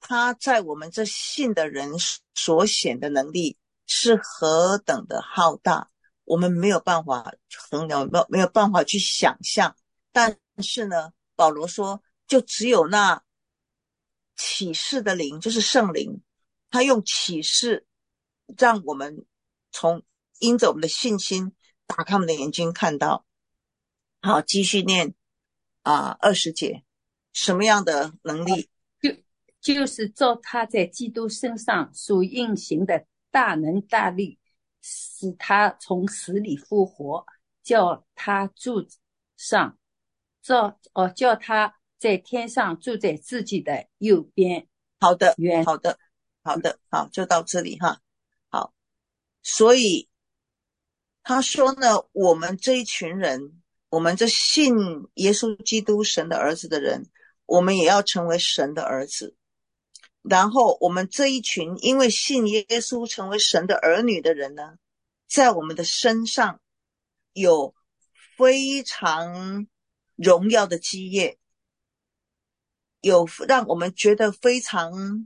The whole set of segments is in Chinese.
他在我们这信的人所显的能力是何等的浩大，我们没有办法衡量，没有办法去想象。但是呢，保罗说，就只有那启示的灵，就是圣灵，他用启示让我们因着我们的信心打开我们的眼睛看到。好，继续念20节，什么样的能力？ 就是照他在基督身上所运行的大能大力，使他从死里复活，叫他住上，叫他在天上住在自己的右边。 好的， 原好的，好的，好，就到这里哈。好，所以他说呢，我们这一群人，我们这信耶稣基督神的儿子的人，我们也要成为神的儿子。然后我们这一群因为信耶稣成为神的儿女的人呢，在我们的身上有非常荣耀的基业，有让我们觉得非常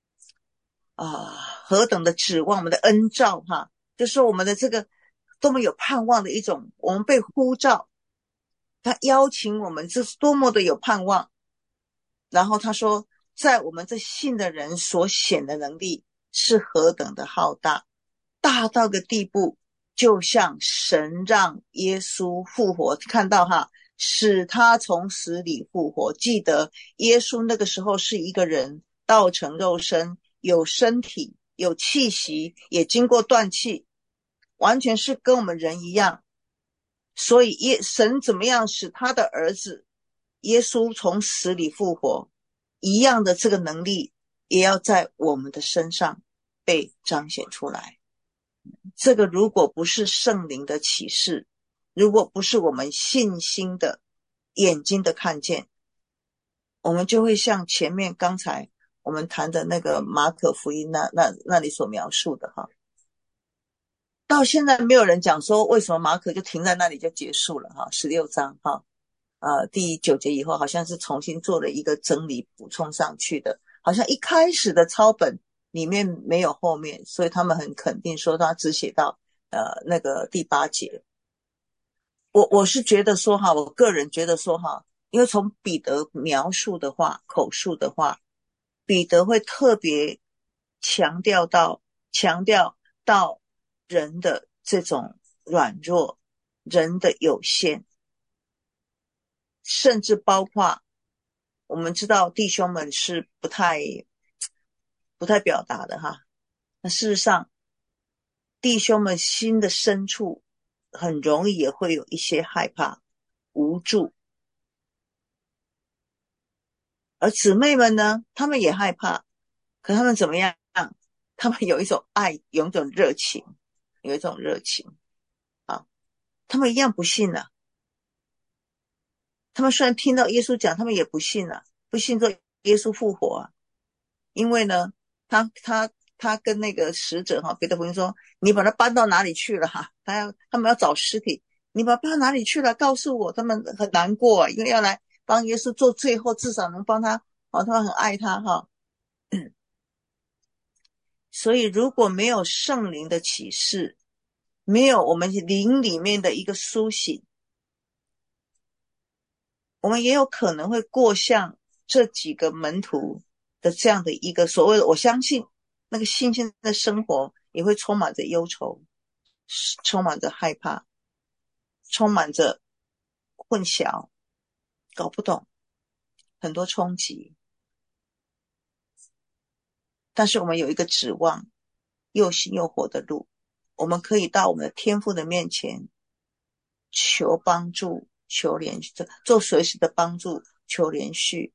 何等的指望，我们的恩召哈，就是说我们的这个多么有盼望的一种，我们被呼召，他邀请我们，这是多么的有盼望。然后他说，在我们这信的人所显的能力是何等的浩大，大到个地步，就像神让耶稣复活，看到哈，使他从死里复活。记得耶稣那个时候是一个人，道成肉身，有身体，有气息，也经过断气，完全是跟我们人一样。所以神怎么样使他的儿子耶稣从死里复活，一样的这个能力也要在我们的身上被彰显出来。这个如果不是圣灵的启示，如果不是我们信心的眼睛的看见，我们就会像前面刚才我们谈的那个马可福音那里所描述的哈。到现在没有人讲说为什么马可就停在那里就结束了哈，16章哈，第9节以后好像是重新做了一个整理补充上去的，好像一开始的抄本里面没有后面，所以他们很肯定说他只写到那个第8节。我是觉得说哈，我个人觉得说哈，因为从彼得描述的话，口述的话，彼得会特别强调到人的这种软弱，人的有限，甚至包括我们知道弟兄们是不太表达的哈。那事实上，弟兄们心的深处很容易也会有一些害怕、无助，而姊妹们呢，她们也害怕，可她们怎么样？她们有一种爱，有一种热情，啊，她们一样不信啊。他们虽然听到耶稣讲，他们也不信啊，不信说耶稣复活啊。因为呢，他跟那个使者哈，彼得福音说，你把他搬到哪里去了哈？他们要找尸体，你把他搬到哪里去了？告诉我。他们很难过，因为要来帮耶稣做最后，至少能帮他，他们很爱他哈。所以如果没有圣灵的启示，没有我们灵里面的一个苏醒，我们也有可能会过像这几个门徒的这样的一个所谓的，我相信那个新鲜的生活也会充满着忧愁，充满着害怕，充满着混淆，搞不懂，很多冲击。但是我们有一个指望，又新又活的路，我们可以到我们的天父的面前求帮助，求连续，做随时的帮助，求连续。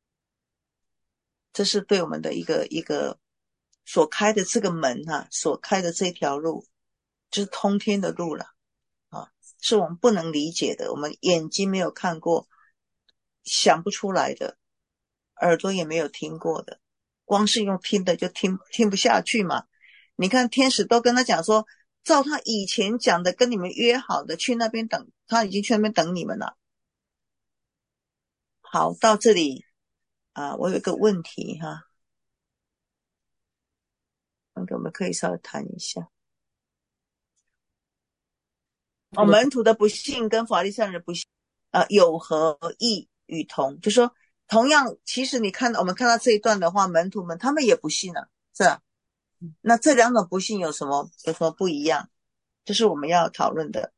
这是对我们的一个所开的这个门啊，所开的这条路，就是通天的路了啊，是我们不能理解的，我们眼睛没有看过，想不出来的，耳朵也没有听过的，光是用听的就听不下去嘛。你看天使都跟他讲说，照他以前讲的，跟你们约好的，去那边等，他已经去那边等你们了。好，到这里我有一个问题哈， 那个我们可以稍微谈一下。 这个门徒的不信跟法利赛人的不信，有何异与同？就说同样，其实我们看到这一段的话，门徒们他们也不信了，是吧？那这两种不信有什么不一样？这是我们要讨论的。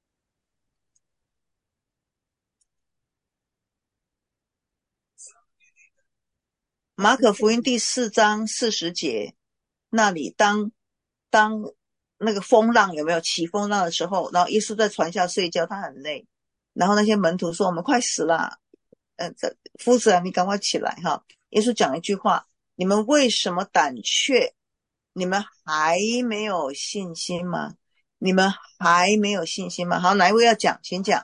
马可福音第4章40节那里，当那个风浪有没有起风浪的时候，然后耶稣在船下睡觉，他很累，然后那些门徒说我们快死了，夫子啊，你赶快起来哈！耶稣讲一句话，你们为什么胆怯？你们还没有信心吗？你们还没有信心吗？好，哪一位要讲？请讲。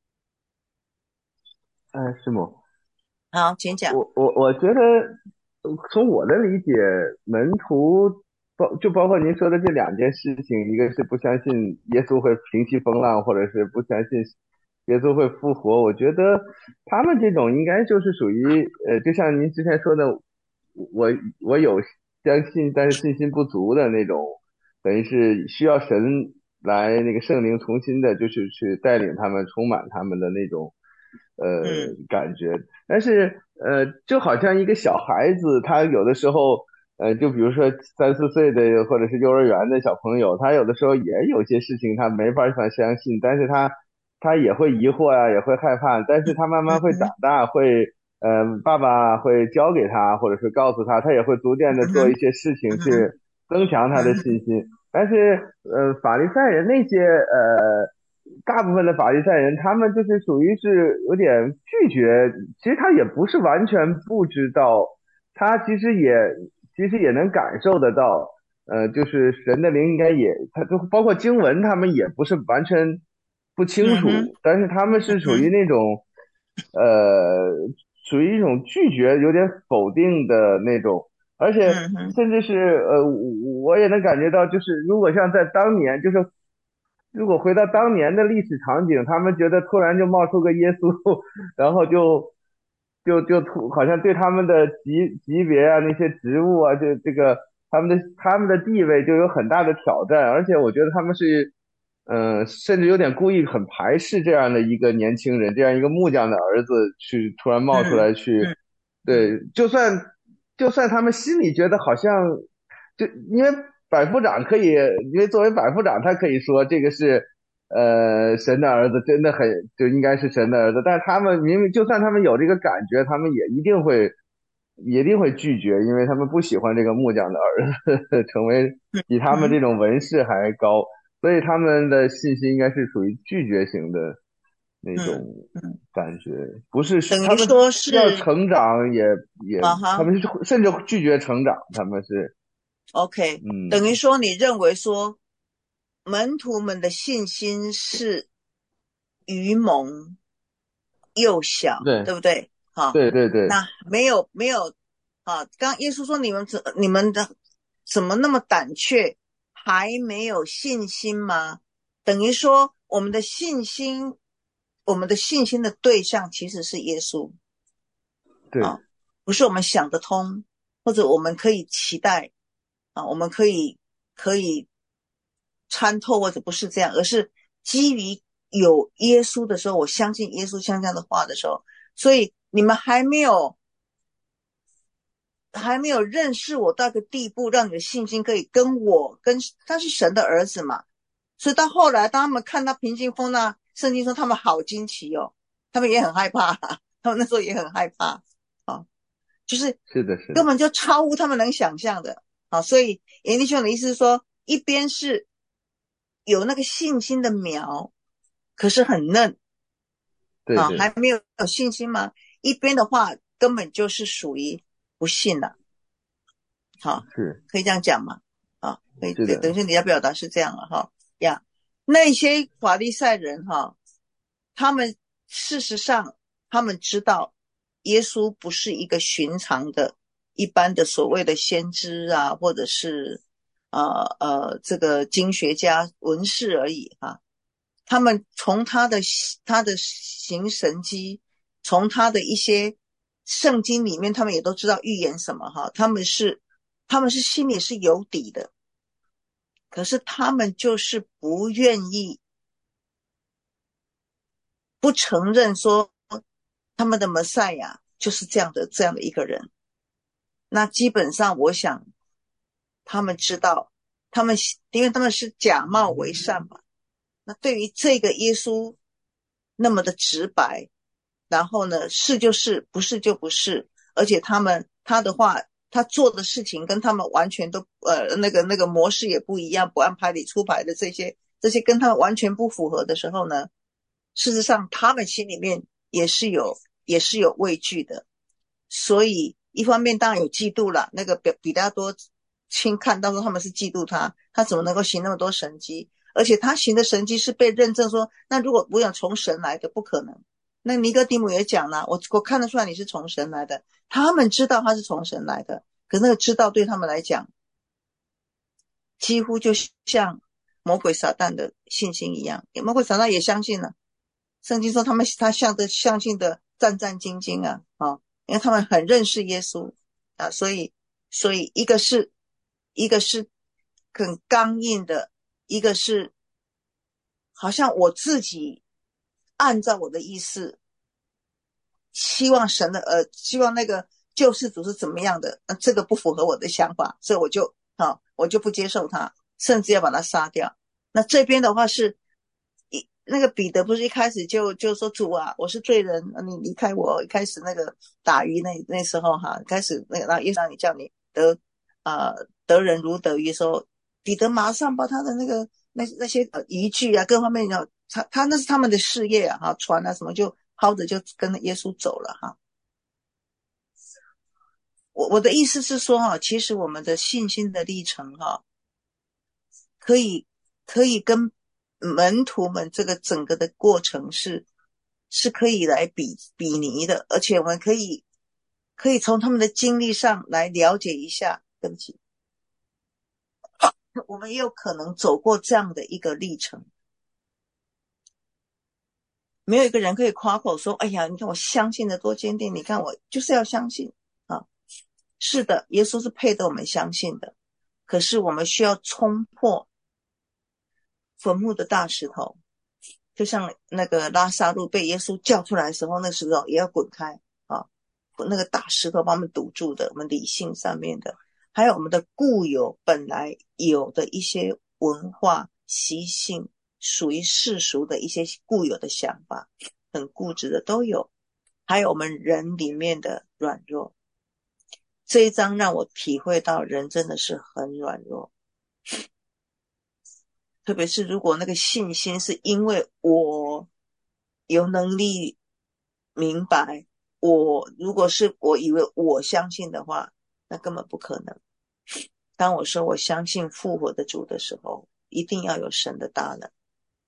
师母， 好，请讲。 我觉得，从我的理解，门徒包括您说的这两件事情，一个是不相信耶稣会平息风浪，或者是不相信耶稣会复活。我觉得他们这种应该就是属于就像您之前说的，我有相信，但是信心不足的那种，等于是需要神来那个圣灵重新的，就是去带领他们，充满他们的那种感觉。但是就好像一个小孩子，他有的时候就比如说3、4岁的或者是幼儿园的小朋友，他有的时候也有些事情他没法相信，但是他也会疑惑呀，也会害怕，但是他慢慢会长大，会爸爸会教给他，或者是告诉他，他也会逐渐的做一些事情去增强他的信心。但是法利赛人那些大部分的法利赛人，他们就是属于是有点拒绝，其实他也不是完全不知道，他其实也能感受得到，就是神的灵应该也，他就包括经文，他们也不是完全不清楚，但是他们是属于那种，呃，属于一种拒绝、有点否定的那种，而且甚至是我也能感觉到，就是如果像在当年，就是如果回到当年的历史场景，他们觉得突然就冒出个耶稣，然后就好像对他们的级别啊，那些职务啊，就这个他们的地位就有很大的挑战，而且我觉得他们是甚至有点故意很排斥这样的一个年轻人，这样一个木匠的儿子去突然冒出来去，对，就算他们心里觉得好像，就因为百夫长可以，因为作为百夫长，他可以说这个是神的儿子，真的就应该是神的儿子，但是他们明明就算他们有这个感觉，他们也一定会拒绝，因为他们不喜欢这个木匠的儿子成为比他们这种文士还高，所以他们的信心应该是属于拒绝型的那种感觉，不是等于他们说是要成长也他们是甚至拒绝成长，他们是 OK，等于说你认为说门徒们的信心是愚蒙幼小，对不对？ 对对对， 那没有刚耶稣说你们的怎么那么胆怯，还没有信心吗？等于说我们的信心的对象其实是耶稣， 对， 不是我们想得通，或者我们可以期待我们可以参透，或者不是这样，而是基于有耶稣的时候，我相信耶稣像这样的话的时候，所以你们还没有认识我到一个地步，让你的信心可以跟他是神的儿子嘛，所以到后来当他们看到平静风浪，圣经说他们好惊奇哦，他们也很害怕，他们那时候也很害怕就是根本就超乎他们能想象的所以严弟兄的意思是说，一边是有那个信心的苗，可是很嫩对还没有信心吗？一边的话根本就是属于不信了是可以这样讲吗？可以，等于说你要表达是这样了那些法利赛人他们事实上他们知道耶稣不是一个寻常的一般的所谓的先知或者是这个经学家文士而已他们从他的行神迹，从他的一些圣经里面，他们也都知道预言什么他们是他们是心里是有底的，可是他们就是不愿意，不承认说他们的弥赛亚就是这样的一个人。那基本上我想他们知道，因为他们是假冒为善嘛，那对于这个耶稣那么的直白，然后呢，是就是，不是就不是，而且他的话，他做的事情跟他们完全都那个模式也不一样，不按牌理出牌的这些跟他们完全不符合的时候呢，事实上他们心里面也是有畏惧的。所以一方面当然有嫉妒了，那个彼拉多亲看到说他们是嫉妒他怎么能够行那么多神迹，而且他行的神迹是被认证说，那如果不想从神来的不可能。那尼哥底母也讲了，我看得出来你是从神来的，他们知道他是从神来的，可是那个知道对他们来讲几乎就像魔鬼撒旦的信心一样，魔鬼撒旦也相信了，圣经说他相信的战战兢兢啊，因为他们很认识耶稣啊，所以一个是很刚硬的，一个是好像我自己按照我的意思，希望那个救世主是怎么样的，这个不符合我的想法，所以我就不接受他，甚至要把他杀掉。那这边的话是那个彼得不是一开始就说主啊，我是罪人，你离开我。一开始那个打鱼那时候开始那个让耶稣让你叫你得人如得鱼的时候，彼得马上把他的那些渔具啊各方面他那是他们的事业啊，船啊什么就抛着就跟耶稣走了哈。我的意思是说其实我们的信心的历程可以跟门徒们这个整个的过程是可以来比拟的，而且我们可以从他们的经历上来了解一下。对不起，我们也有可能走过这样的一个历程。没有一个人可以夸口说，哎呀，你看我相信的多坚定，你看我就是要相信啊。是的，耶稣是配得我们相信的，可是我们需要冲破坟墓的大石头，就像那个拉撒路被耶稣叫出来的时候，那石头也要滚开啊，那个大石头把我们堵住的，我们理性上面的，还有我们的固有本来有的一些文化习性，属于世俗的一些固有的想法，很固执的都有，还有我们人里面的软弱。这一章让我体会到人真的是很软弱，特别是如果那个信心是因为我有能力明白，如果是我以为我相信的话，那根本不可能。当我说我相信复活的主的时候，一定要有神的大能。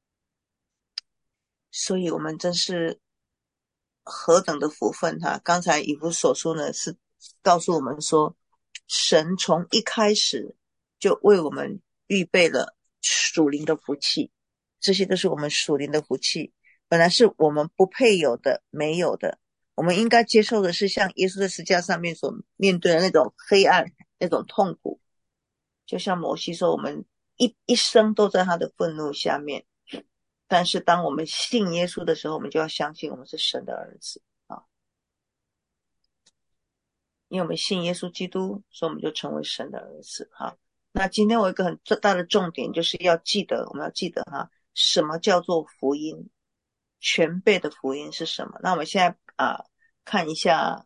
所以我们真是何等的福分刚才以弗所书呢是告诉我们说，神从一开始就为我们预备了属灵的福气，这些都是我们属灵的福气，本来是我们不配有的，没有的。我们应该接受的是像耶稣在十字架上面所面对的那种黑暗，那种痛苦，就像摩西说，我们一生都在他的愤怒下面。但是当我们信耶稣的时候，我们就要相信我们是神的儿子因为我们信耶稣基督，所以我们就成为神的儿子那今天我有一个很大的重点，就是我们要记得什么叫做福音，全备的福音是什么？那我们现在看一下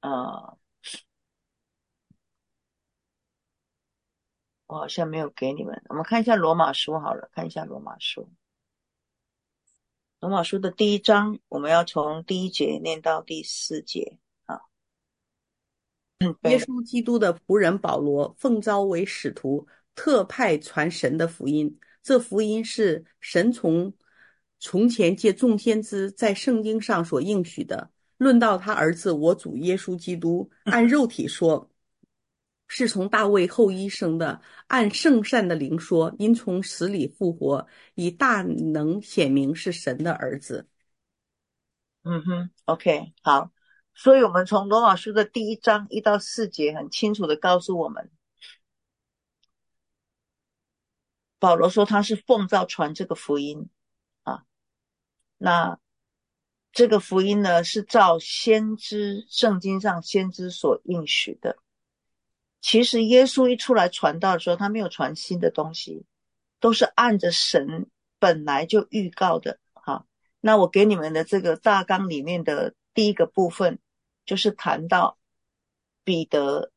我好像没有给你们，我们看一下罗马书好了，看一下罗马书。罗马书的第1章，我们要从第1节念到第4节耶稣基督的仆人保罗奉召为使徒，特派传神的福音。这福音是神从前借众先知在圣经上所应许的。论到他儿子我主耶稣基督，按肉体说，是从大卫后裔生的；按圣善的灵说，因从死里复活，以大能显明是神的儿子。 OK， 好。所以我们从罗马书的第1章1到4节很清楚的告诉我们， 保罗说他是奉召传这个福音啊。那这个福音呢，是照先知圣经上先知所应许的。其实耶稣一出来传道的时候，他没有传新的东西，都是按着神本来就预告的。好，那我给你们的这个大纲里面的第一个部分，就是谈到彼得，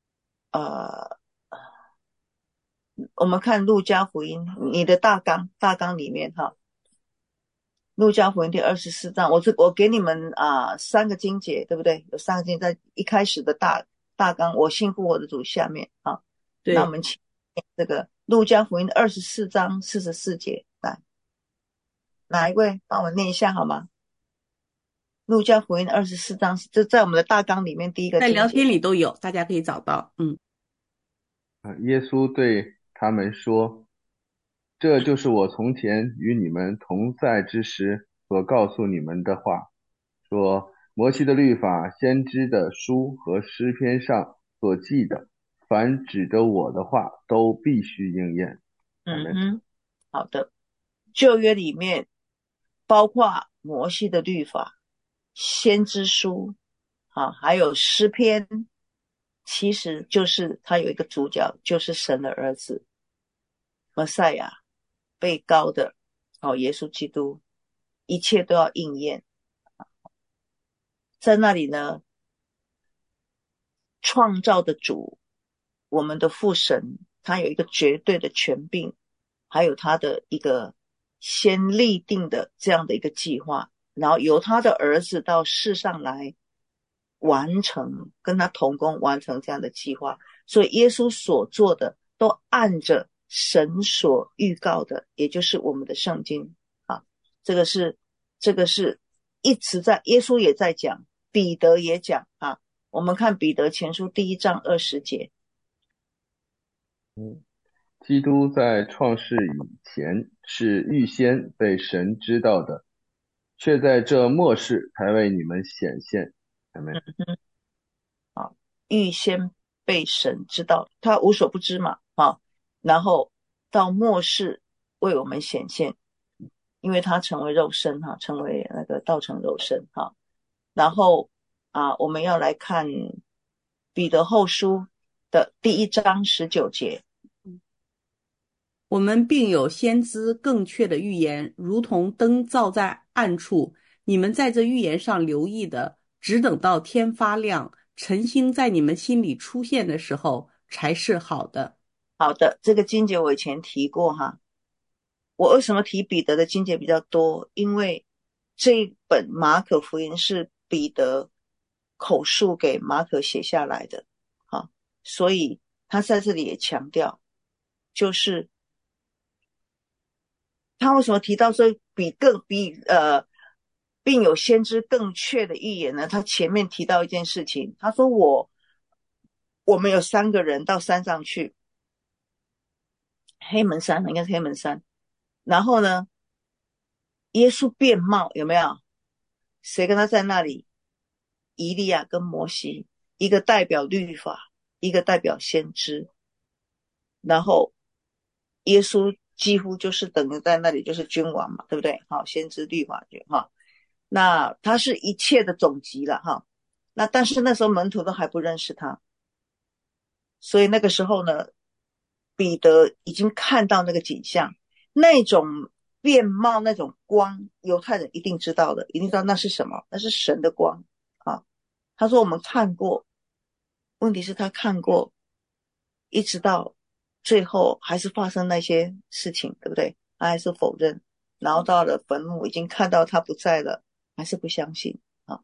我们看路加福音，你的大纲里面哈，路加福音第24章，我给你们3个经节，对不对？有3个经节在一开始的大纲，我信复我的主下面啊。那我对， 们请这个路加福音24章44节，来，哪一位帮我念一下好吗？路加福音24章，这在我们的大纲里面第一个在聊经节。 天里都有，大家可以找到。 耶稣对他们说：这就是我从前与你们同在之时所告诉你们的话，说摩西的律法、先知的书和诗篇上所记的，凡指着我的话，都必须应验。阿们。 好的。旧约里面包括摩西的律法、先知书还有诗篇，其实就是他有一个主角，就是神的儿子弥赛亚，被膏的耶稣基督，一切都要应验。在那里呢，创造的主，我们的父神，他有一个绝对的权柄，还有他的一个先立定的这样的一个计划，然后由他的儿子到世上来完成，跟他同工完成这样的计划。所以耶稣所做的都按着神所预告的，也就是我们的圣经啊。这个是一直在，耶稣也在讲，彼得也讲啊。我们看彼得前书第1章20节。 基督在创世以前是预先被神知道的，却在这末世才为你们显现。阿们。 预先被神知道，他无所不知嘛然后到末世为我们显现，因为他成为肉身成为那个道成肉身然后我们要来看彼得后书的第1章19节。 我们并有先知更确的预言，如同灯照在暗处。你们在这预言上留意的，只等到天发亮，晨星在你们心里出现的时候，才是好的。 好的，这个经节我以前提过我为什么提彼得的经节比较多？因为这一本马可福音是彼得口述给马可写下来的所以他在这里也强调，就是他为什么提到说并有先知更确的预言呢？他前面提到一件事情，他说我们有3个人到山上去，黑门山应该是黑门山，然后呢，耶稣变貌有没有？谁跟他在那里？以利亚跟摩西，一个代表律法，一个代表先知，然后耶稣几乎就是等于在那里就是君王嘛，对不对？先知律法那他是一切的总集了那但是那时候门徒都还不认识他，所以那个时候呢，彼得已经看到那个景象，那种变貌，那种光，犹太人一定知道的，一定知道那是什么，那是神的光他说我们看过，问题是他看过，一直到最后还是发生那些事情，对不对？他还是否认，然后到了坟墓已经看到他不在了，还是不相信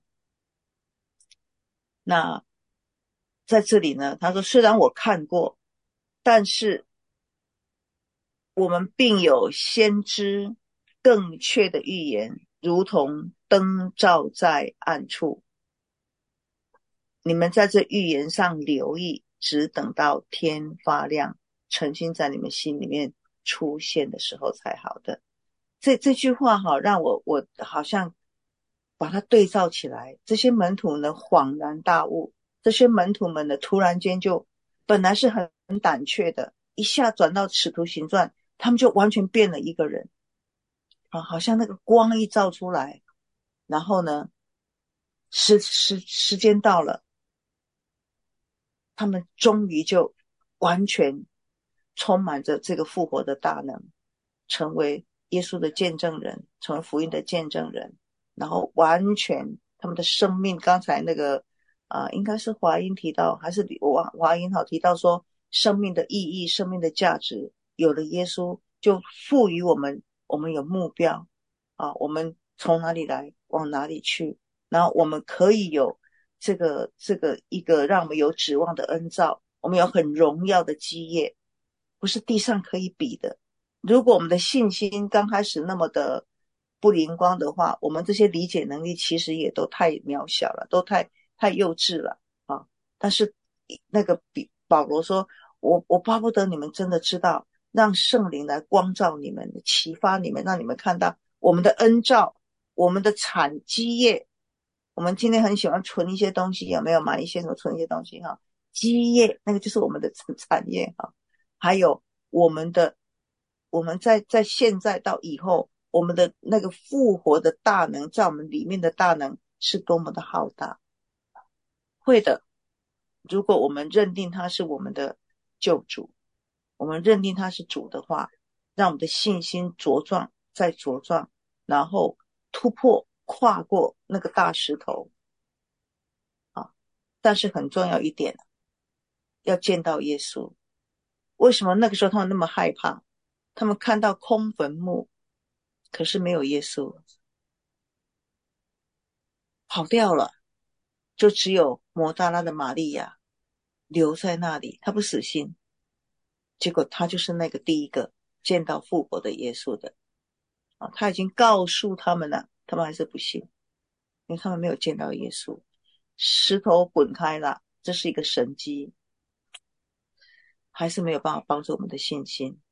那在这里呢，他说虽然我看过，但是我们并有先知更确的预言，如同灯照在暗处。你们在这预言上留意，只等到天发亮，晨星在你们心里面出现的时候才好的。这句话让我好像把它对照起来，这些门徒呢恍然大悟，这些门徒们呢突然间就本来是很胆怯的，一下转到使徒行传， 他们就完全变了一个人啊，好像那个光一照出来，然后呢，时间到了，他们终于就完全充满着这个复活的大能，成为耶稣的见证人，成为福音的见证人，然后完全他们的生命，刚才那个应该是华英提到，还是华英好提到说，生命的意义、生命的价值，有了耶稣就赋予我们，我们有目标啊，我们从哪里来，往哪里去，然后我们可以有这个一个让我们有指望的恩召，我们有很荣耀的基业，不是地上可以比的。如果我们的信心刚开始那么的不灵光的话，我们这些理解能力其实也都太渺小了，都太幼稚了啊！但是那个保罗说，我巴不得你们真的知道，让圣灵来光照你们，启发你们，让你们看到我们的恩召，我们的产基业。我们今天很喜欢存一些东西，有没有买一些什么存一些东西哈？基业那个就是我们的产业哈，还有我们在现在到以后，我们的那个复活的大能，在我们里面的大能是多么的浩大。会的，如果我们认定他是我们的救主，我们认定他是主的话，让我们的信心茁壮再茁壮，然后突破跨过那个大石头啊！但是很重要一点，要见到耶稣。为什么那个时候他们那么害怕？他们看到空坟墓，可是没有耶稣，跑掉了，就只有抹大拉的玛利亚留在那里，他不死心。结果他就是那个第一个见到复活的耶稣的啊！他已经告诉他们了，他们还是不信，因为他们没有见到耶稣。石头滚开了，这是一个神迹，还是没有办法帮助我们的信心。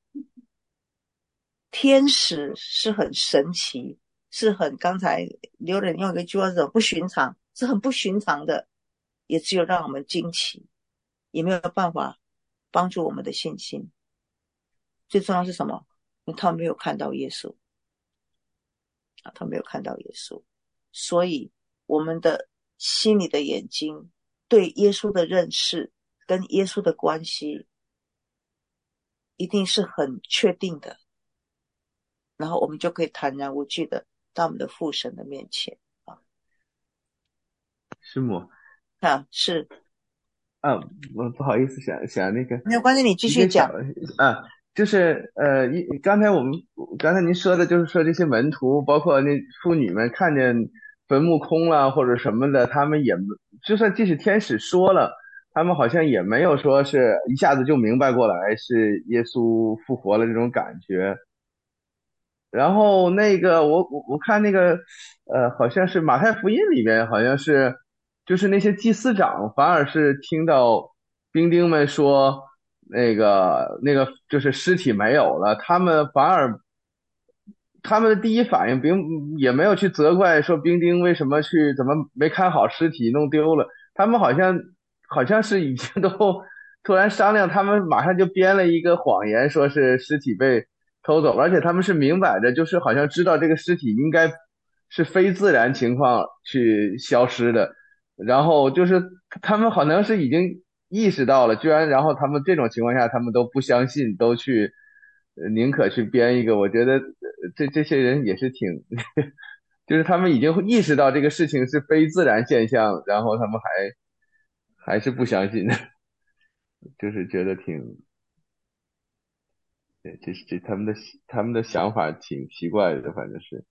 天使是很神奇，是很刚才刘人用一句话是不寻常，是很不寻常的，也只有让我们惊奇，也没有办法帮助我们的信心。最重要是什么？因为他们没有看到耶稣啊，他们没有看到耶稣，所以我们的心里的眼睛对耶稣的认识跟耶稣的关系一定是很确定的，然后我们就可以坦然无惧的到我们的父神的面前啊。 师母是啊，我不好意思想那个没有关系，你继一个小续讲。 就是刚才您说的就是说这些门徒，包括那妇女们看见坟墓空了或者什么的，他们也就算即使天使说了，他们好像也没有说是一下子就明白过来是耶稣复活了这种感觉。然后那个我看那个好像是马太福音里面好像是就是那些祭司长反而是听到兵丁们说那个就是尸体没有了，他们反而他们的第一反应也没有去责怪说兵丁为什么怎么没看好尸体弄丢了，他们好像是已经都突然商量，他们马上就编了一个谎言，说是尸体被偷走了，而且他们是明摆着，就是好像知道这个尸体应该是非自然情况去消失的，然后就是他们好像是已经意识到了，居然然后他们这种情况下他们都不相信，都去宁可去编一个，我觉得这些人也是挺就是他们已经意识到这个事情是非自然现象，然后他们还是不相信，就是觉得对，这他们的想法挺奇怪的，反正是。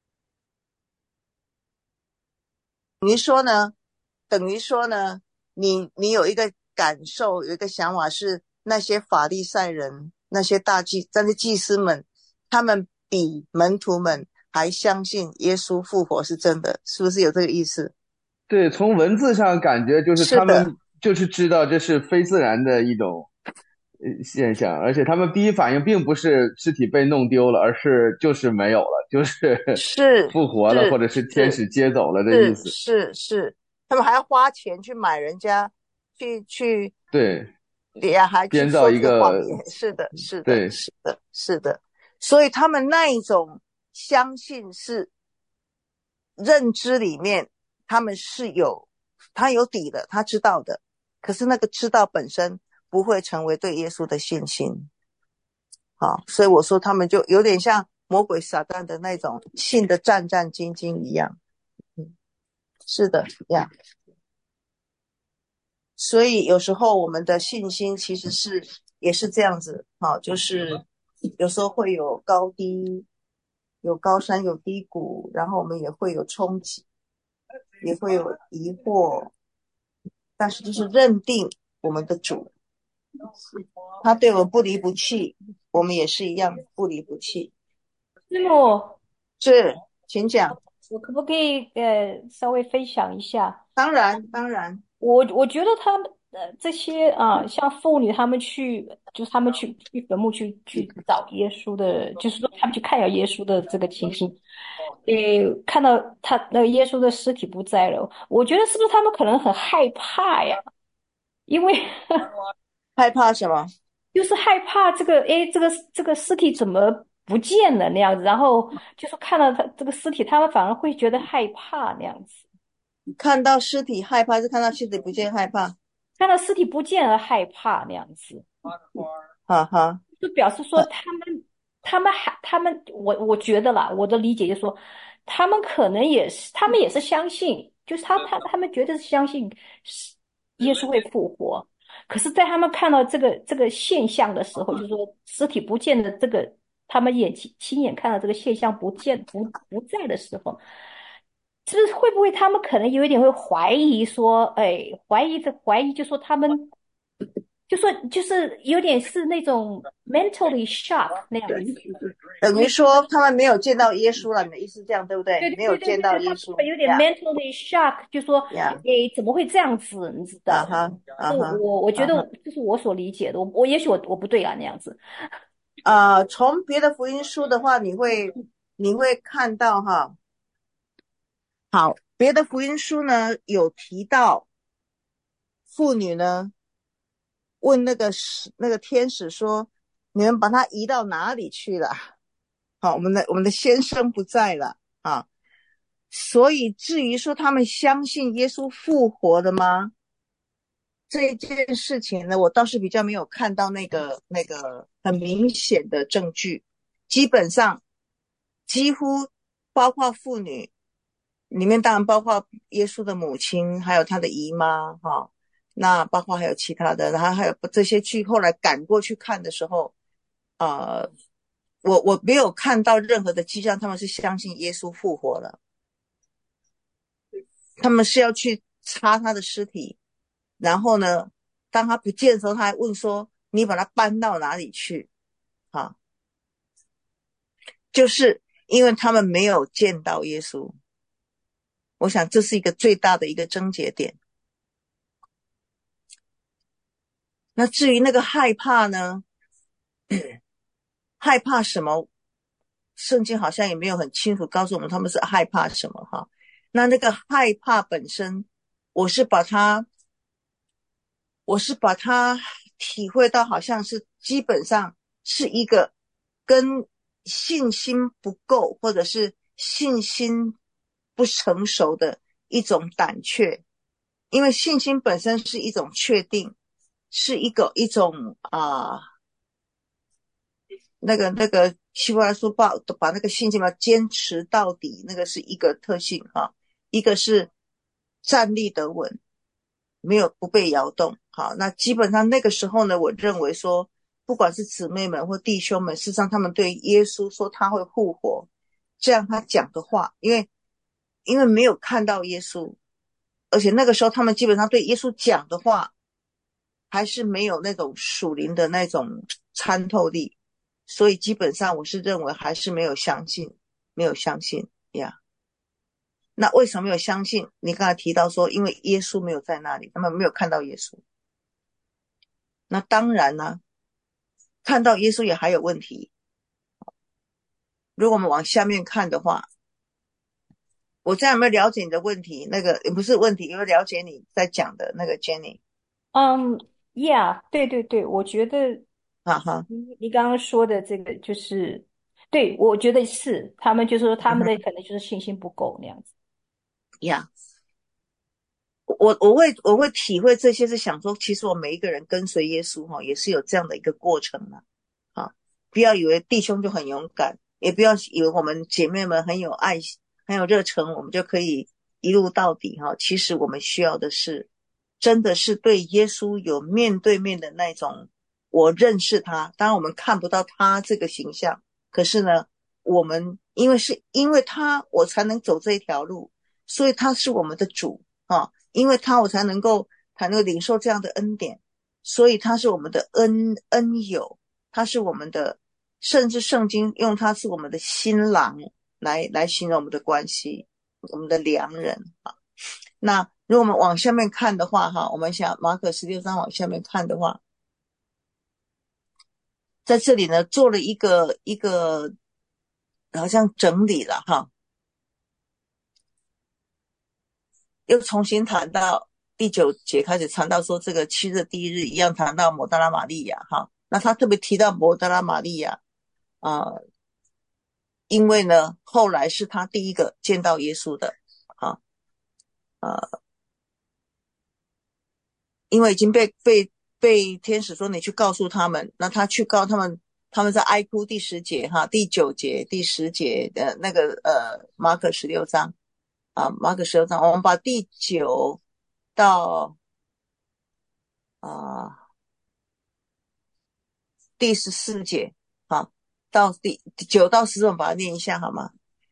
等于说呢，你有一个感受，有一个想法是，那些法利赛人，那些但是祭司们，他们比门徒们还相信耶稣复活是真的，是不是有这个意思？ 对，从文字上感觉就是是的， 他们就是知道这是非自然的一种现象，而且他们第一反应并不是尸体被弄丢了，而是就是没有了，就是是复活了，或者是天使接走了的意是思。 是是，他们还要花钱去买人家去对， 也还去编造说这个谎一个， 言。是的，是的， 对， 是的，是的。所以他们那一种相信是认知里面，他们是他有底的，他知道的。可是那个知道本身不会成为对耶稣的信心。好，所以我说他们就有点像魔鬼撒旦的那种信的战战兢兢一样。是的呀。所以有时候我们的信心其实也是这样子，好，就是有时候会有高低，有高山有低谷，然后我们也会有冲击，也会有疑惑，但是就是认定我们的主，他对我们不离不弃，我们也是一样不离不弃。 师母， 是，请讲。 我可不可以稍微分享一下？ 当然，当然。 我觉得他们这些像妇女，就是他们去坟墓去找耶稣的，就是说他们去看到耶稣的这个情形，看到他那个耶稣的尸体不在了，我觉得是不是他们可能很害怕呀？因为害怕什么？ 就是害怕这个尸体怎么不见了那样子，然后就是看到他这个尸体，他们反而会觉得害怕那样子。 看到尸体害怕，是看到尸体不见害怕？ 看到尸体不见而害怕那样子， 哈哈。 就表示说他们，我觉得啦，我的理解就是说，他们可能他们也是相信，就是他们觉得是相信是耶稣会复活，可是，在他们看到这个现象的时候，就是说尸体不见的这个，他们亲眼看到这个现象不在的时候。就是会不会他们可能有一点会怀疑说，哎，怀疑，就说他们，就说就是有点是那种 mentally shock 那样子， 等于说他们没有见到耶稣了，你的意思这样对不对？ 对没有见对对对对，他到耶稣们有点呀 mentally shock，就说， 呀。 哎，怎么会这样子？你知道？ 啊哈啊是哈我觉得啊哈。 这是我所理解的，也许我不对啊那样子。 从别的福音书的话，你会看到哈。好，别的福音书呢有提到妇女呢问那个天使说：“你们把他移到哪里去了？”好，我们的先生不在了啊。所以至于说他们相信耶稣复活的吗？这件事情呢，我倒是比较没有看到那个很明显的证据。基本上几乎包括妇女里面，当然包括耶稣的母亲，还有他的姨妈哈。那包括还有其他的，然后还有这些去后来赶过去看的时候，我没有看到任何的迹象，他们是相信耶稣复活了。他们是要去擦他的尸体，然后呢，当他不见的时候，他还问说：“你把他搬到哪里去？”啊，就是因为他们没有见到耶稣。我想这是一个最大的一个症结点。那至于那个害怕呢？害怕什么？圣经好像也没有很清楚告诉我们他们是害怕什么哈。那个害怕本身，我是把它体会到好像是基本上是一个跟信心不够或者是信心不成熟的一种胆怯。因为信心本身是一种确定，是一种那个希伯来书把那个信心嘛坚持到底，那个是一个特性哈。一个是站立得稳，没有不被摇动。好，那基本上那个时候呢，我认为说，不管是姊妹们或弟兄们，事实上他们对耶稣说他会复活，这样他讲的话，因为没有看到耶稣，而且那个时候他们基本上对耶稣讲的话，还是没有那种属灵的那种参透力，所以基本上我是认为还是没有相信呀。那为什么没有相信？你刚才提到说，因为耶稣没有在那里，他们没有看到耶稣。那当然呢，看到耶稣也还有问题。如果我们往下面看的话，我这样有没有了解你的问题？那个也不是问题，因为了解你在讲的那个 Jenny。 ，Yeah，对对对，我觉得哈哈， 你刚刚说的这个就是，对，我觉得是他们就是说他们的可能就是信心不够那样子。 呀，我会体会这些，是想说，其实我每一个人跟随耶稣哈，也是有这样的一个过程嘛。啊，不要以为弟兄就很勇敢，也不要以为我们姐妹们很有爱心、很有热忱，我们就可以一路到底哈。其实我们需要的是，真的是对耶稣有面对面的那种，我认识他，当然我们看不到他这个形象，可是呢，我们因为他，我才能走这一条路，所以他是我们的主啊。因为他我才能够领受这样的恩典，所以他是我们的恩友，他是我们的，甚至圣经用他是我们的新郎来形容我们的关系，我们的良人啊。那如果我们往下面看的话哈，我们想马可16章往下面看的话，在这里呢做了一个好像整理了哈，又重新谈到第9节开始谈到说这个7日第1日一样谈到抹大拉玛利亚哈，那他特别提到抹大拉玛利亚因为呢后来是他第一个见到耶稣的啊因为已经被天使说你去告诉他们，那他去告他们，他们在哀哭第10节哈，第9节第10节的那个马可16章马可16章，我们把第9到第14节好，到第9到14，我们把它念一下好吗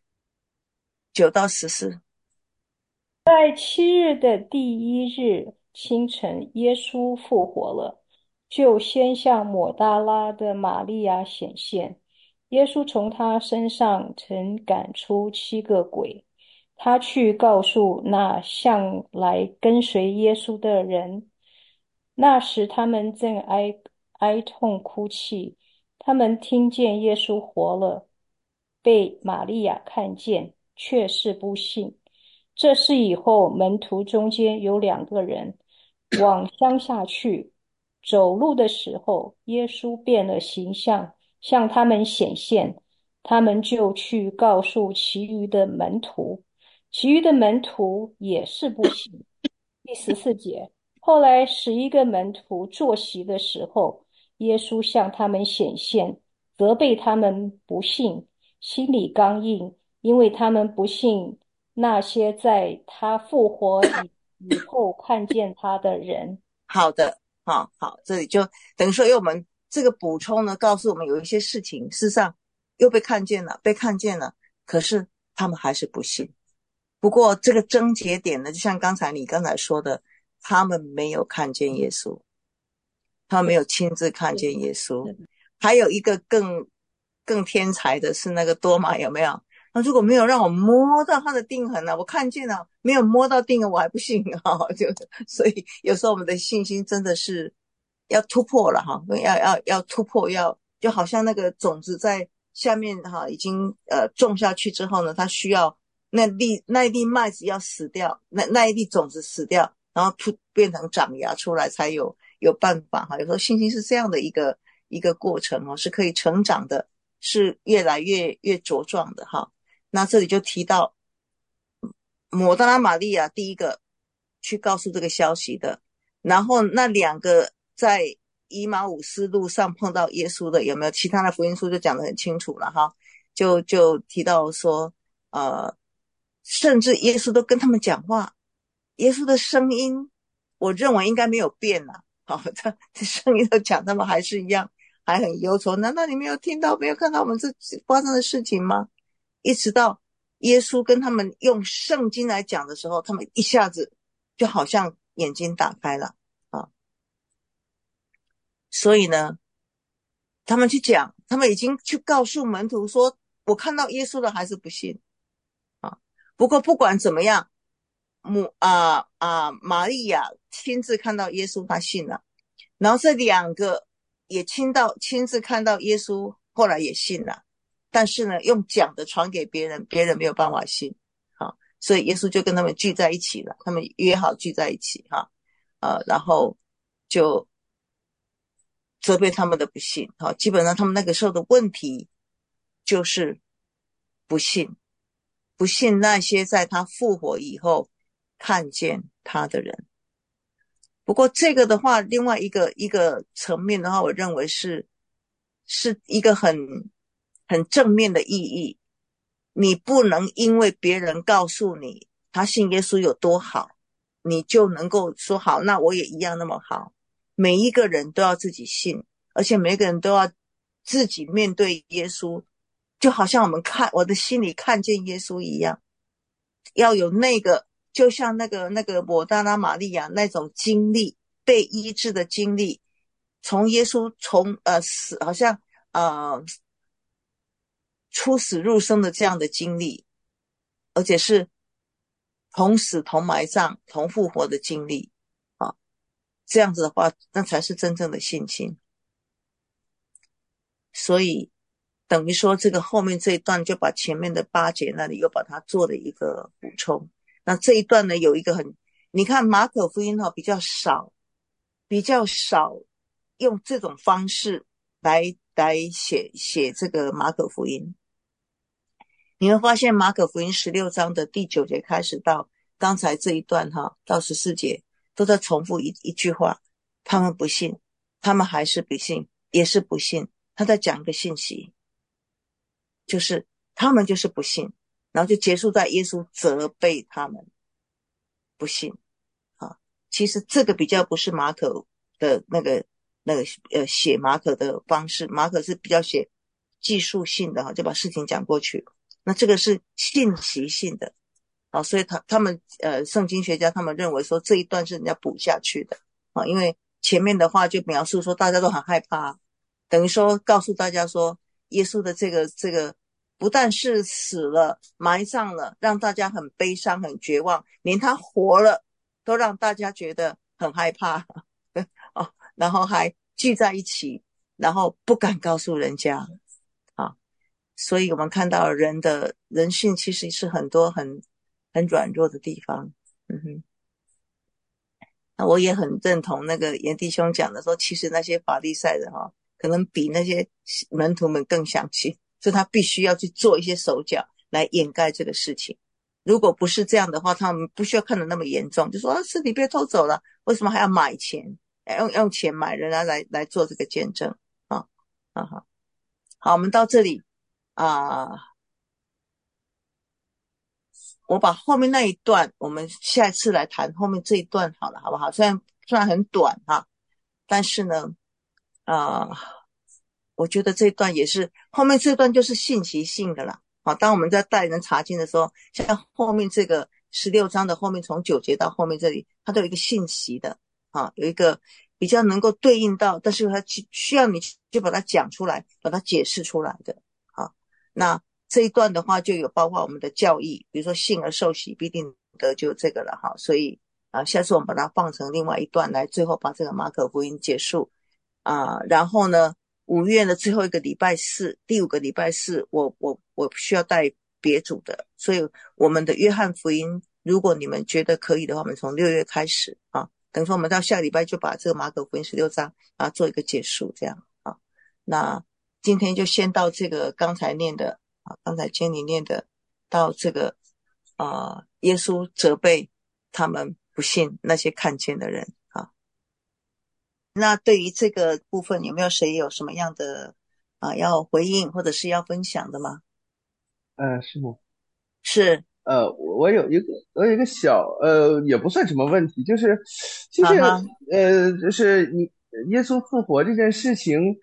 ？9到14。 在7日的第1日清晨，耶稣复活了，就先向抹大拉的玛利亚显现。耶稣从他身上曾赶出7个鬼。他去告诉那向来跟随耶稣的人。那时他们正哀痛哭泣。他们听见耶稣活了，被玛利亚看见，却是不信。这事以后，门徒中间有2个人往乡下去，走路的时候，耶稣变了形象，向他们显现，他们就去告诉其余的门徒，其余的门徒也是不信。第14节，后来11个门徒坐席的时候，耶稣向他们显现，责备他们不信，心里刚硬，因为他们不信那些在他复活以后看见他的人。 好的，好，这里就等于说，因为我们这个补充呢，告诉我们有一些事情，事实上又被看见了，可是他们还是不信。不过这个症结点呢，就像你刚才说的，他们没有看见耶稣，他们没有亲自看见耶稣。还有一个更天才的是那个多马，有没有？那如果没有让我摸到他的钉痕呢，我看见了，没有摸到钉痕，我还不信所以有时候我们的信心真的是要突破了哈，要突破，就好像那个种子在下面哈，已经种下去之后呢，它需要那一粒麦子要死掉，那一粒种子死掉，然后变成长芽出来，才有办法哈。有时候信心是这样的一个过程哦，是可以成长的，是越来越茁壮的哈。那这里就提到抹大拉玛利亚第一个去告诉这个消息的，然后那2个在以马忤斯路上碰到耶稣的，有没有？其他的福音书就讲得很清楚了哈，就提到说甚至耶稣都跟他们讲话，耶稣的声音我认为应该没有变啦，好，他声音都讲他们还是一样，还很忧愁。难道你没有听到没有看到我们这发生的事情吗？一直到耶稣跟他们用圣经来讲的时候，他们一下子就好像眼睛打开了所以呢他们去讲，他们已经去告诉门徒说，我看到耶稣了，还是不信不过不管怎么样，玛利亚亲自看到耶稣，她信了。然后这2个也亲自看到耶稣，后来也信了。但是呢，用讲的传给别人，别人没有办法信。所以耶稣就跟他们聚在一起了，他们约好聚在一起然后就责备他们的不信。好，基本上他们那个时候的问题就是不信，不信那些在他复活以后看见他的人。不过这个的话，另外一个层面的话，我认为是一个很正面的意义。你不能因为别人告诉你他信耶稣有多好，你就能够说好，那我也一样那么好。每一个人都要自己信，而且每一个人都要自己面对耶稣，就好像我的心里看见耶稣一样，要有那个就像那个抹大拉玛利亚那种经历，被医治的经历，从耶稣死，好像出死入生的这样的经历，而且是同死同埋葬同复活的经历啊，这样子的话，那才是真正的信心。所以等于说这个后面这一段就把前面的8节那里又把它做了一个补充。那这一段呢，有一个你看马可福音比较少用这种方式来写这个马可福音。你会发现马可福音16章的第9节开始到刚才这一段到14节都在重复一句话，他们不信，他们还是不信，也是不信。他在讲一个信息，就是他们就是不信，然后就结束在耶稣责备他们不信啊。其实这个比较不是马可的那个写马可的方式，马可是比较写技术性的就把事情讲过去。那这个是信息性的所以他们圣经学家他们认为说这一段是人家补下去的因为前面的话就描述说大家都很害怕，等于说告诉大家说耶稣的这个不但是死了埋葬了，让大家很悲伤很绝望，连他活了都让大家觉得很害怕然后还聚在一起，然后不敢告诉人家所以我们看到人性其实是很多很软弱的地方。那我也很认同那个严弟兄讲的说，其实那些法利赛人可能比那些门徒们更相信，所以他必须要去做一些手脚来掩盖这个事情。如果不是这样的话，他们不需要看得那么严重，就说尸体被偷走了，为什么还要买钱，用钱买人家来做这个见证好，我们到这里我把后面那一段我们下一次来谈后面这一段好了，好不好？虽然很短但是呢我觉得这一段也是后面这段就是信息性的啦当我们在带人查经的时候，像后面这个16章的后面从9节到后面这里，它都有一个信息的有一个比较能够对应到，但是它需要你就把它讲出来，把它解释出来的那这一段的话就有包括我们的教义，比如说信而受洗必定得救这个了所以下次我们把它放成另外一段来，最后把这个马可福音结束然后呢5月的最后一个礼拜四，第5个礼拜四我需要带别组的，所以我们的约翰福音如果你们觉得可以的话，我们从6月开始等于说我们到下个礼拜就把这个马可福音16章做一个结束这样那今天就先到这个刚才念的刚才经理念的到这个耶稣责备他们不信那些看见的人那对于这个部分有没有谁有什么样的要回应或者是要分享的吗？ 师母是我有一个小也不算什么问题，就是其实就是耶稣复活这件事情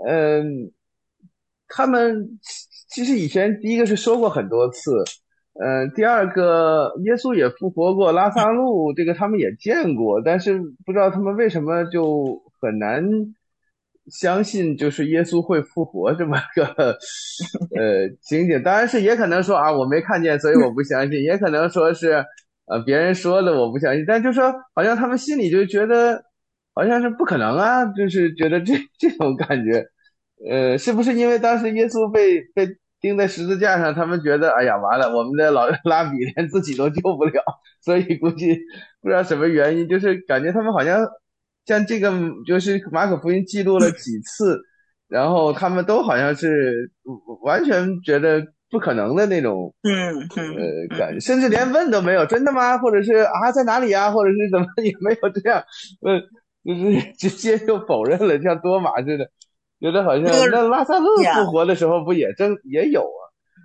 他们其实以前第一个是说过很多次第二个耶稣也复活过拉撒路，这个他们也见过，但是不知道他们为什么就很难相信就是耶稣会复活这么个情景。当然是也可能说我没看见所以我不相信，也可能说是别人说的我不相信，但就说好像他们心里就觉得好像是不可能就是觉得这种感觉是不是因为当时耶稣被钉在十字架上，他们觉得哎呀完了，我们的老拉比连自己都救不了，所以估计不知道什么原因，就是感觉他们好像像这个就是马可福音记录了几次，然后他们都好像是完全觉得不可能的那种感觉，甚至连问都没有，真的吗？或者是啊在哪里啊？或者是怎么也没有这样，就是直接就否认了，像多马似的，觉得好像那个那拉萨路复呀， 活的时候不也有啊？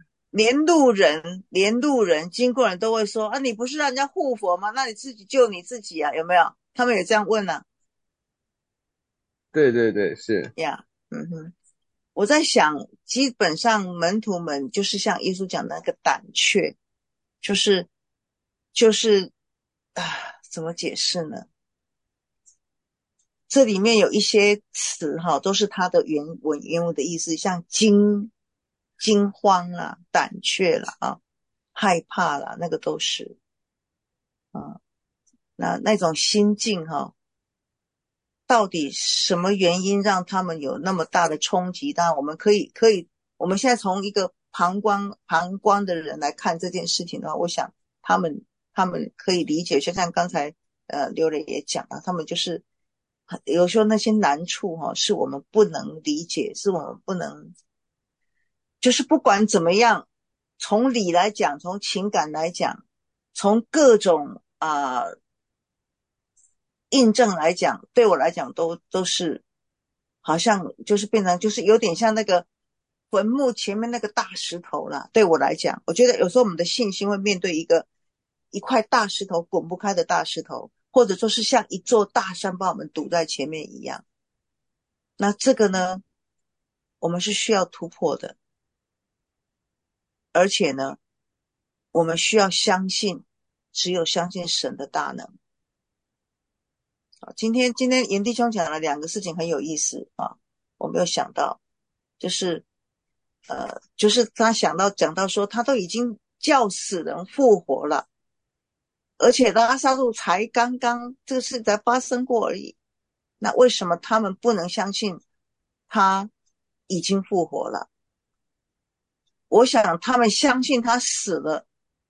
连路人经过人都会说啊，你不是让人家护佛吗？那你自己救你自己啊，有没有？他们也这样问啊。 对对对，是。 呀，我在想，基本上门徒们就是像耶稣讲的那个胆怯，就是就是啊，怎么解释呢？这里面有一些词哈，都是它的原文的意思，像惊慌啦、胆怯啦啊、害怕啦，那个都是啊，那种心境哈，到底什么原因让他们有那么大的冲击？当然，我们可以，我们现在从一个旁观的人来看这件事情的话，我想他们可以理解，就像刚才刘磊也讲了，他们就是有时候那些难处哈，是我们不能理解，是我们不能，就是不管怎么样，从理来讲，从情感来讲，从各种印证来讲，对我来讲都是好像就是变成就是有点像那个坟墓前面那个大石头了。对我来讲，我觉得有时候我们的信心会面对一块大石头，滚不开的大石头，或者说是像一座大山把我们堵在前面一样。那这个呢，我们是需要突破的，而且呢，我们需要相信，只有相信神的大能。今天严弟兄讲了两个事情很有意思啊，我没有想到，就是就是他讲到说他都已经叫死人复活了，而且拉撒路才刚刚这个事才发生过而已，那为什么他们不能相信他已经复活了？我想他们相信他死了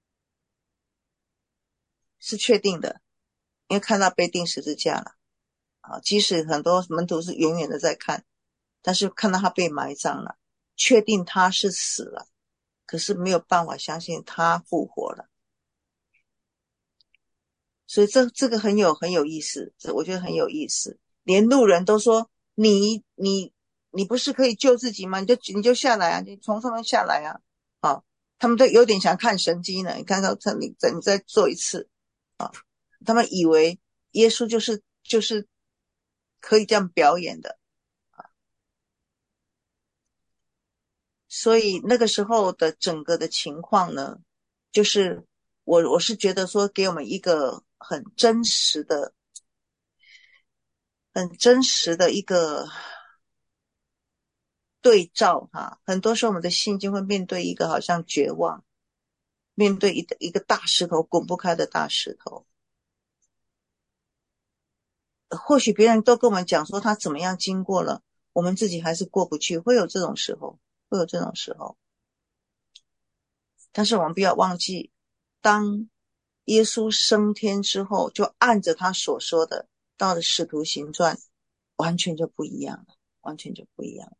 是确定的，因为看到被钉十字架了啊，即使很多门徒是远远的在看，但是看到他被埋葬了，确定他是死了，可是没有办法相信他复活了。所以这个很有意思，我觉得很有意思。连路人都说你不是可以救自己吗？你就下来啊，你从上面下来啊！好，他们都有点想看神迹呢。你看到你再做一次啊！他们以为耶稣就是可以这样表演的。所以那个时候的整个的情况呢，就是我是觉得说给我们一个很真实的一个对照哈。很多时候我们的心就会面对一个好像绝望，面对一个大石头，滚不开的大石头。或许别人都跟我们讲说他怎么样经过了，我们自己还是过不去，会有这种时候。但是我们不要忘记，当耶稣升天之后，就按着他所说的，到了使徒行传，完全就不一样了，完全就不一样了。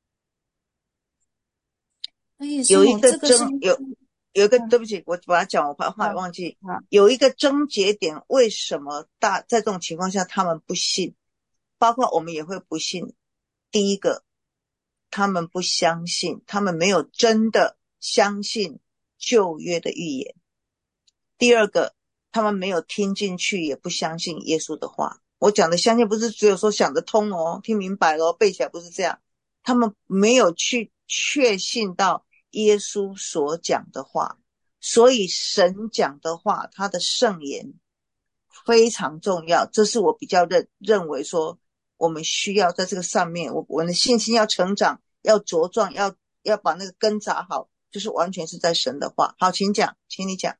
所以师有一母，这个是个有一个，对不起，我把它讲，我怕忘记。有一个症结点，为什么在这种情况下他们不信？包括我们也会不信。第一个，他们不相信，他们没有真的相信旧约的预言。第二个，他们没有听进去，也不相信耶稣的话。我讲的相信不是只有说想得通哦，听明白了，背起来不是这样。他们没有去确信到耶稣所讲的话，所以神讲的话，他的圣言非常重要。这是我比较认为说，我们需要在这个上面，我们的信心要成长，要茁壮，要把那个根扎好，就是完全是在神的话。好，请你讲。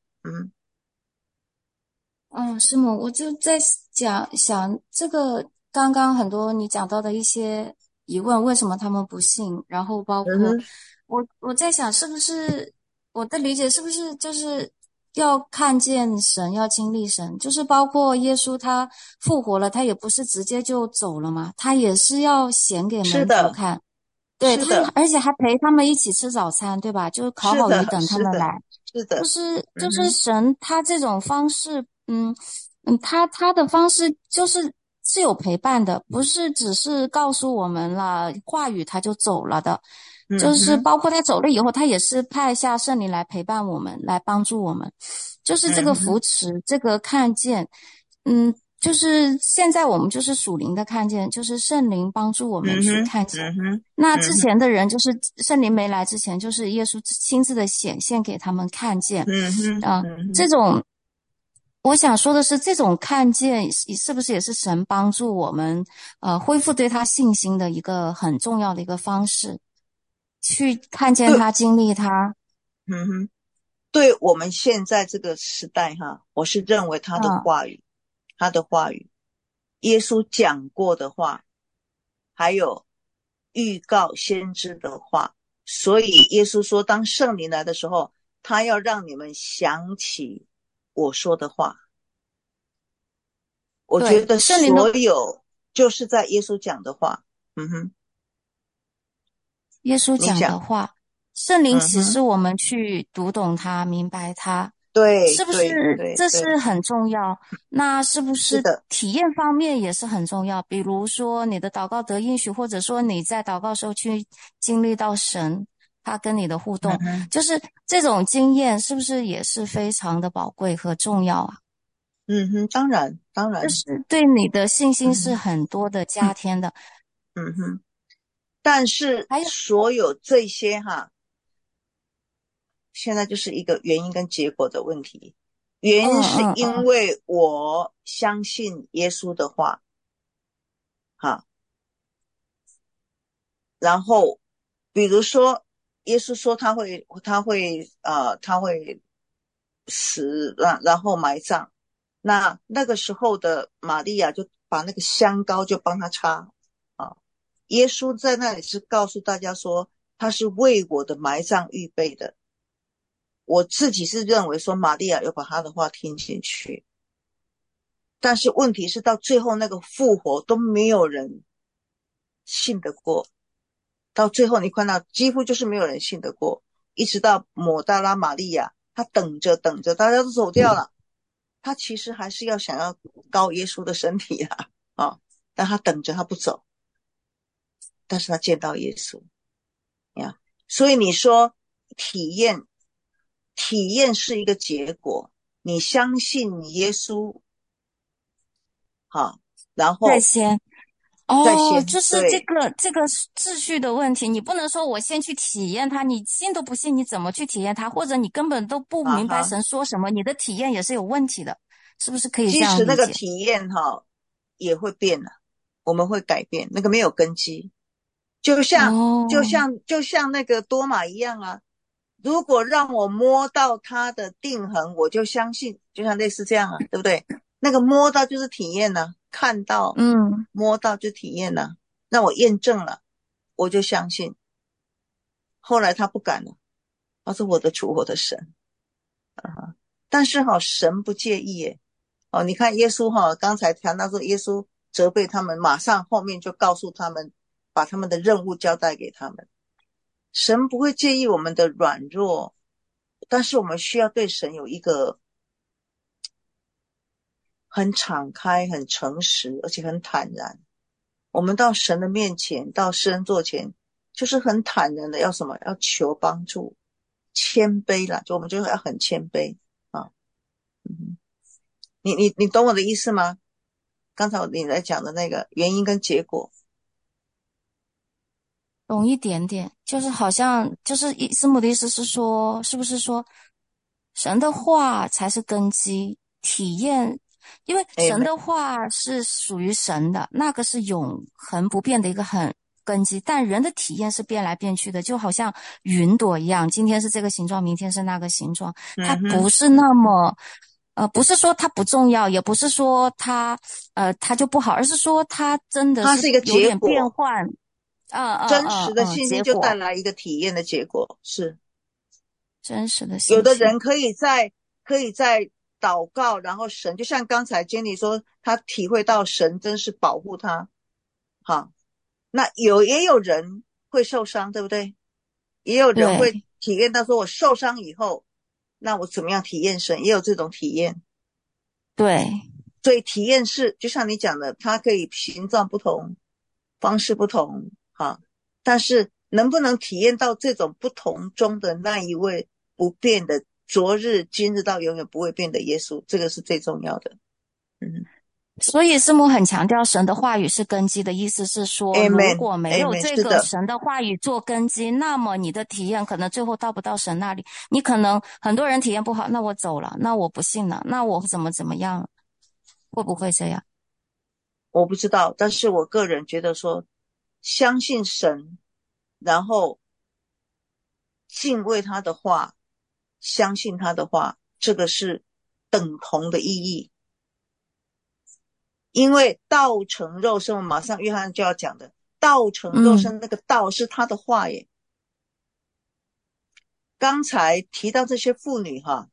师母，我就在想这个刚刚很多你讲到的一些疑问，为什么他们不信？然后包括我在想，是不是我的理解是不是就是要看见神，要经历神，就是包括耶稣他复活了，他也不是直接就走了嘛，他也是要显给门徒是的， 看。对，他， 是的， 而且还陪他们一起吃早餐，对吧？就是烤是的， 好鱼等他是的， 们来。 是的， 就是神他这种方式，他的方式是有陪伴的，不是只是告诉我们了话语他就走了的，就是包括他走了以后，他也是派下圣灵来陪伴我们，来帮助我们，就是这个扶持，这个看见，就是现在我们就是属灵的看见，就是圣灵帮助我们去看见。那之前的人就是圣灵没来之前，就是耶稣亲自的显现给他们看见。这种我想说的是，这种看见是不是也是神帮助我们恢复对他信心的一个很重要的一个方式，去看见他，经历他。 对我们现在这个时代哈，我是认为他的话语，耶稣讲过的话，还有预告先知的话，所以耶稣说，当圣灵来的时候，他要让你们想起我说的话。我觉得所有就是在耶稣讲的话。 耶稣讲的话，圣灵启示我们去读懂它，明白它。 对， 是不是这是很重要？那是不是体验方面也是很重要？比如说你的祷告得应许，或者说你在祷告的时候去经历到神他跟你的互动，就是这种经验是不是也是非常的宝贵和重要啊？ 当然， 就是对你的信心是很多的加添的。 但是所有这些哈，现在就是一个原因跟结果的问题。原因是因为我相信耶稣的话，然后比如说耶稣说他会死，然后埋葬。那个时候的玛利亚就把那个香膏就帮他擦耶稣在那里是告诉大家说，他是为我的埋葬预备的。我自己是认为说玛利亚有把他的话听进去，但是问题是到最后那个复活都没有人信得过，到最后你看到几乎就是没有人信得过，一直到抹大拉玛利亚，他等着大家都走掉了，他其实还是要想要膏耶稣的身体但他等着他不走，但是他见到耶稣呀。所以你说体验是一个结果，你相信耶稣然后在先就是这个秩序的问题，你不能说我先去体验它，你信都不信，你怎么去体验它？或者你根本都不明白神说什么，你的体验也是有问题的，是不是可以这样理解？ 即使那个体验也会变的，我们会改变，那个没有根基，就像那个多玛一样啊。如果让我摸到它的定痕，我就相信，就像类似这样对不对？那个摸到就是体验看到摸到就体验那我验证了，我就相信。后来他不敢了，他说我的主我的神但是神不介意耶你看耶稣刚才谈到说耶稣责备他们，马上后面就告诉他们，把他们的任务交代给他们。神不会介意我们的软弱，但是我们需要对神有一个很敞开、很诚实，而且很坦然。我们到神的面前，到施恩座前，就是很坦然的要什么？要求帮助，谦卑啦，就我们就要很谦卑你懂我的意思吗？刚才你来讲的那个原因跟结果。 懂一点点，就是好像就是师母的意思是说，是不是说神的话才是根基？体验，因为神的话是属于神的，那个是永恒不变的一个很根基，但人的体验是变来变去的，就好像云朵一样，今天是这个形状，明天是那个形状，它不是那么不是说它不重要，也不是说它就不好，而是说它真的是有点变换。 真实的信心就带来一个体验的结果，是真实的信心。 有的人可以在可以在祷告，然后神就像刚才 Jenny 说，他体会到神真是保护他。好，那也有人会受伤，对不对？也有人会对体验到说我受伤以后，那我怎么样体验神，也有这种体验。 对， 所以体验是就像你讲的，它可以形状不同，方式不同，哈，但是能不能体验到这种不同中的那一位不变的昨日今日到永远不会变的耶稣，这个是最重要的。 所以师母很强调神的话语是根基的意思是说，如 Amen 果没有 Amen 这是的， 个神的话语做根基，那么你的体验可能最后到不到神那里。你可能很多人体验不好，那我走了，那我不信了，那我怎么样？会不会这样？ 我不知道，但是我个人觉得说，相信神，然后敬畏他的话，相信他的话，这个是等同的意义。因为道成肉身，我马上约翰就要讲的，道成肉身那个道是他的话耶。刚才提到这些妇女哈，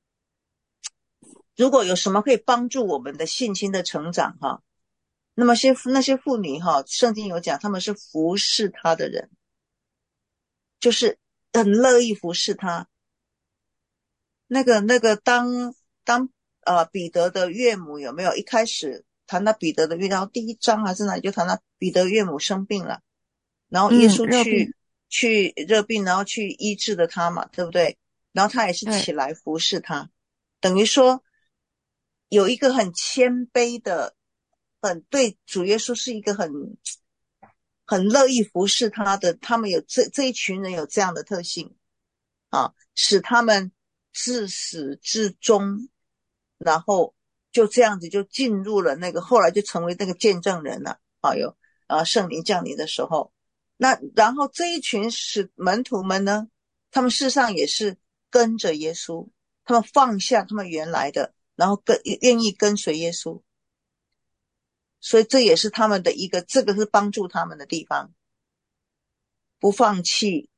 如果有什么可以帮助我们的信心的成长哈，那么那些妇女哈，圣经有讲他们是服侍他的人，就是很乐意服侍他。那个当彼得的岳母有没有一开始谈到彼得的岳母，然后第1章还是哪里就谈到彼得岳母生病了，然后耶稣热病去热病，然后去医治了他嘛，对不对？然后他也是对起来服侍他，等于说有一个很谦卑的，很对主耶稣是一个很乐意服侍他的，他们有这一群人有这样的特性啊，使他们自始至终，然后就这样子就进入了那个，后来就成为那个见证人了啊，有圣灵降临的时候，那然后这一群门徒们呢，他们事实上也是跟着耶稣，他们放下他们原来的，然后愿意跟随耶稣，所以这也是他们的一个，这个是帮助他们的地方，不放弃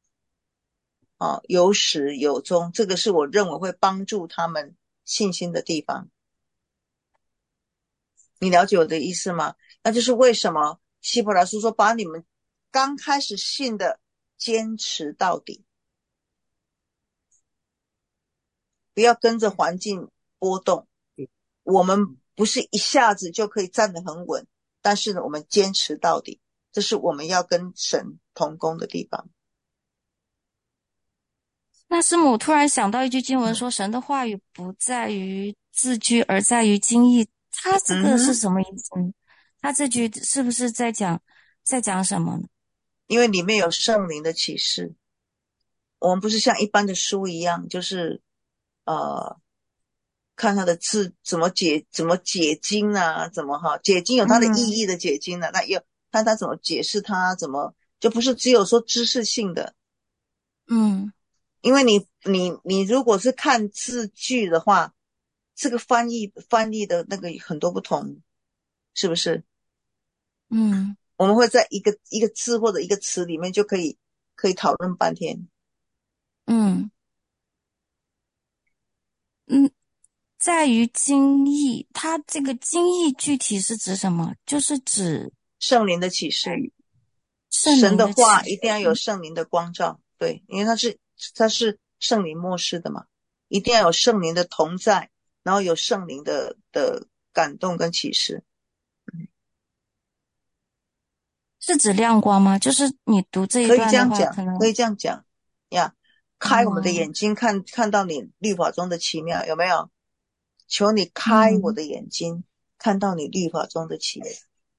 有始有终，这个是我认为会帮助他们信心的地方。你了解我的意思吗？那就是为什么希伯来书说把你们刚开始信的坚持到底，不要跟着环境波动。我们不是一下子就可以站得很稳，但是呢，我们坚持到底，这是我们要跟神同工的地方。 那师母突然想到一句经文说，神的话语不在于字句，而在于经义。他这个是什么意思呢？他这句是不是在讲什么呢？ 因为里面有圣灵的启示，我们不是像一般的书一样，就是看他的字怎么解经啊，怎么解经有它的意义的解经啊，那又看他怎么解释它，怎么就不是只有说知识性的。因为你如果是看字句的话，这个翻译的那个很多不同，是不是？我们会在一个字或者一个词里面就可以讨论半天。 在于经义，它这个经义具体是指什么？就是指圣灵的启示， 圣灵神的话启示一定要有圣灵的光照，对，因为它是圣灵默示的嘛，一定要有圣灵的同在，然后有圣灵的感动跟启示。 是指亮光吗？就是你读这一可以段的话， 这样讲， 可能可以这样讲呀。开我们的眼睛，看到你律法中的奇妙，有没有？求你开我的眼睛，看到你律法中的奇妙。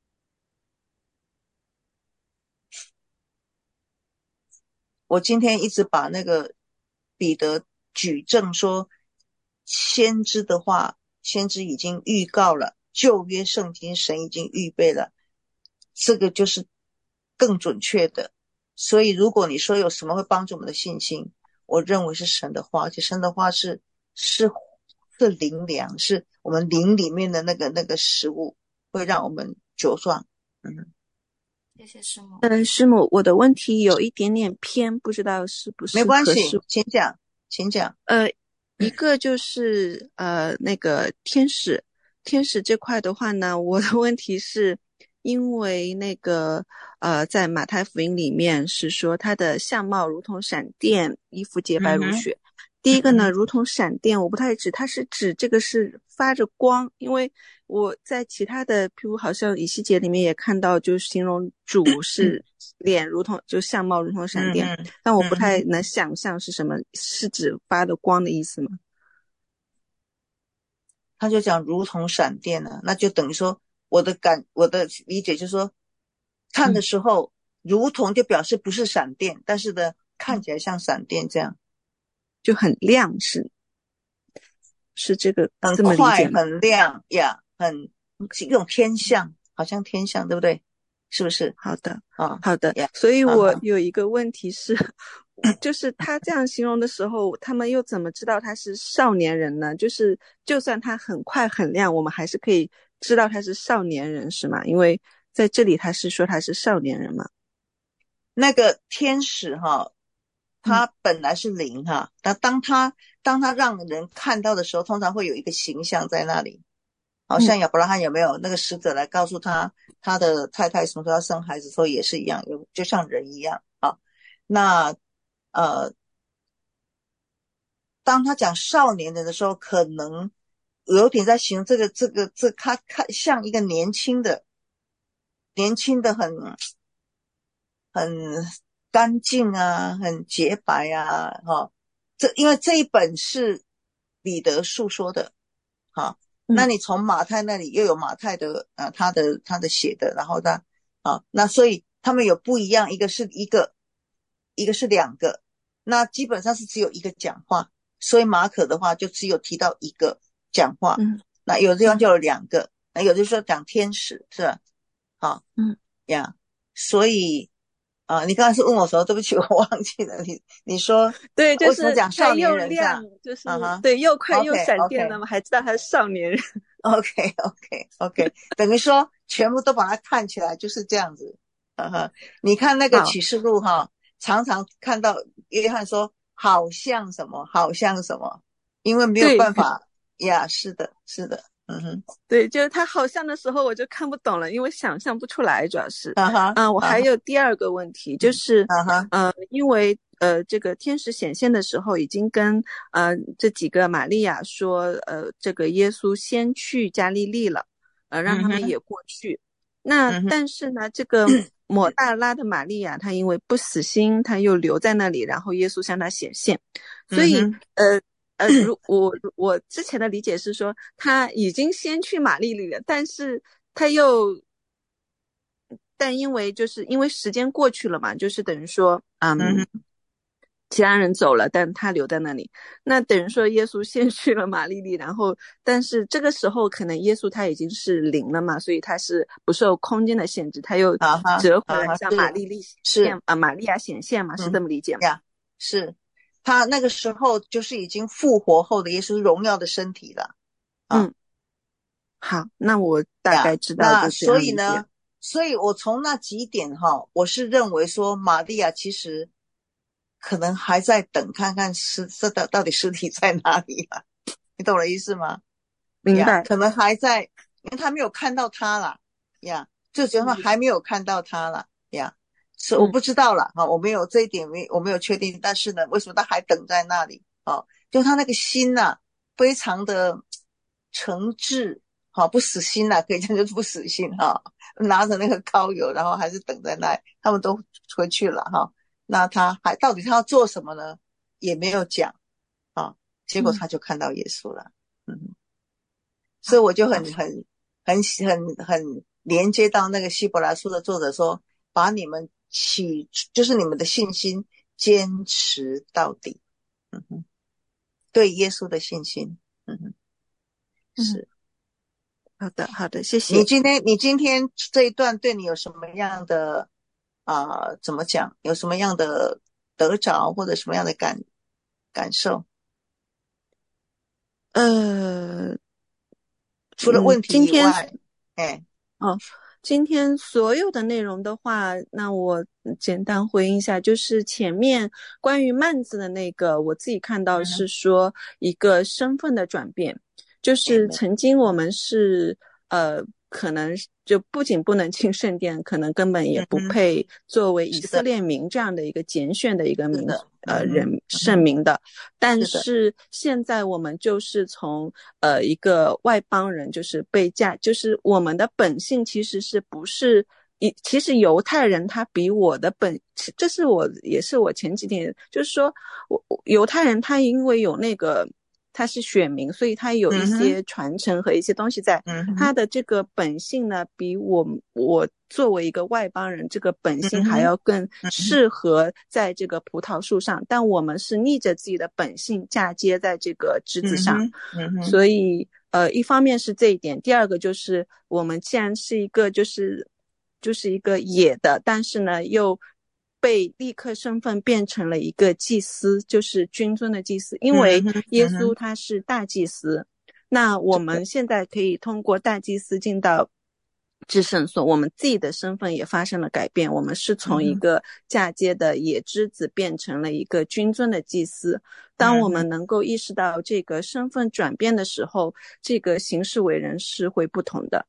我今天一直把那个彼得举证说，先知的话，先知已经预告了，旧约圣经神已经预备了，这个就是更准确的。所以如果你说有什么会帮助我们的信心，我认为是神的话，而且神的话是灵粮，是我们灵里面的那个食物，会让我们茁壮。 谢谢师母。 师母，我的问题有一点点偏，不知道是不是没关系， 合适。 请讲。 一个就是那个天使这块的话呢，我的问题是因为那个在马太福音里面是说他的相貌如同闪电，衣服洁白如雪。第一个呢，如同闪电，我不太指它是指这个是发着光，因为我在其他的，譬如好像以西结里面也看到，就形容主是脸如同就相貌如同闪电，但我不太能想象是什么，是指发的光的意思吗？ 他就讲如同闪电了，那就等于说我的理解就是说，看的时候如同就表示不是闪电，但是呢看起来像闪电这样， 就很亮，是这个很这么理解快很亮呀，是一种天象，好像天象，对不对？是不是？ 好的啊， 好的。所以我有一个问题是，就是他这样形容的时候，他们又怎么知道他是少年人呢？就是就算他很快很亮，我们还是可以知道他是少年人，是吗？因为在这里他是说他是少年人嘛。 那个天使他本来是灵但当他让人看到的时候，通常会有一个形象在那里。好像亚伯拉罕有没有那个使者来告诉他的太太什么时候要生孩子，说也是一样，就像人一样啊。那当他讲少年人的时候，可能有点在形容这他看像一个年轻的很干净啊，很洁白啊，因为这一本是彼得述说的，那你从马太那里又有马太的他的写的，然后那所以他们有不一样，一个是两个，那基本上是只有一个讲话，所以马可的话就只有提到一个讲话，那有的地方就有两个，那有的时候讲天使是吧？所以你刚才是问我什么？对不起，我忘记了。你说对，就是为什么讲少年人这样？ 就是对，又快又闪电了 OK 嘛，还知道他是少年人。 OK， 等于说全部都把它看起来就是这样子。你看那个启示录常常看到约翰说好像什么，好像什么，因为没有办法呀。是的， 对，就是他好像的时候我就看不懂了，因为想象不出来，主要是。我还有第二个问题，就是因为这个天使显现的时候已经跟这几个玛利亚说这个耶稣先去加利利了，让他们也过去。那但是呢，这个抹大拉的玛利亚她因为不死心，她又留在那里，然后耶稣向她显现，所以我之前的理解是说他已经先去马利里了，但因为时间过去了嘛，就是等于说其他人走了，但他留在那里，那等于说耶稣先去了马利利，然后但是这个时候可能耶稣他已经是灵了嘛，所以他是不受空间的限制，他又折回来向马利利显现玛利亚显现嘛，是这么理解吗？ 是他那个时候就是已经复活后的耶稣荣耀的身体了。 好，那我大概知道就这样理解。 那所以呢，所以我从那几点我是认为说玛利亚其实可能还在等看看到底尸体在哪里了，你懂我的意思吗？ 明白。 可能还在，因为他没有看到他了就觉得还没有看到他了是我不知道了我没有这一点我没有确定，但是呢为什么他还等在那里就他那个心非常的诚挚不死心可以讲就是不死心拿着那个膏油，然后还是等在那里，他们都回去了那他到底他要做什么呢？也没有讲结果他就看到耶稣了。所以我就很连接到那个希伯来书的作者说，把你们就是你们的信心坚持到底。对耶稣的信心。是。 好的，谢谢。 你今天这一段对你有什么样的怎么讲？有什么样的得着或者什么样的感受？除了问题以外， 今天所有的内容的话，那我简单回应一下，就是前面关于幔子的那个，我自己看到是说一个身份的转变，就是曾经我们是可能就不仅不能进圣殿，可能根本也不配作为以色列民这样的一个拣选的一个人圣民的。但是现在我们就是从一个外邦人，就是被嫁，就是我们的本性其实是不是其实犹太人他比我的这是也是我前几天就是说犹太人他因为有那个他是选民，所以他有一些传承和一些东西在，他的这个本性呢，比我作为一个外邦人，这个本性还要更适合在这个葡萄树上，但我们是逆着自己的本性嫁接在这个枝子上，所以一方面是这一点，第二个就是我们既然是一个就是一个野的，但是呢又被立刻身份变成了一个祭司，就是君尊的祭司，因为耶稣他是大祭司，那我们现在可以通过大祭司进到至圣所，我们自己的身份也发生了改变，我们是从一个嫁接的野枝子变成了一个君尊的祭司。当我们能够意识到这个身份转变的时候，这个行事为人是会不同的。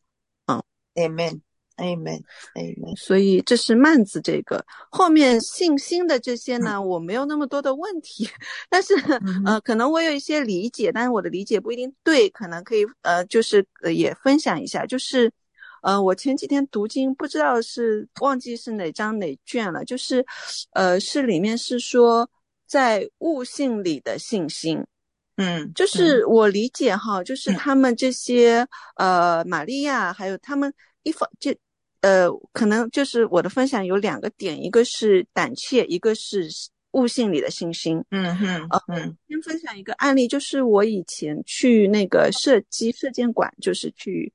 Amen。 所以这是幔子这个，后面信心的这些呢，我没有那么多的问题，但是可能我有一些理解，但是我的理解不一定对，可能可以就是也分享一下，就是我前几天读经，不知道是忘记是哪章哪卷了，就是是里面是说在悟性里的信心。就是我理解哈，就是他们这些玛利亚还有他们可能就是我的分享有2个点，一个是胆怯，一个是悟性里的信心。先分享一个案例，就是我以前去那个射箭馆，就是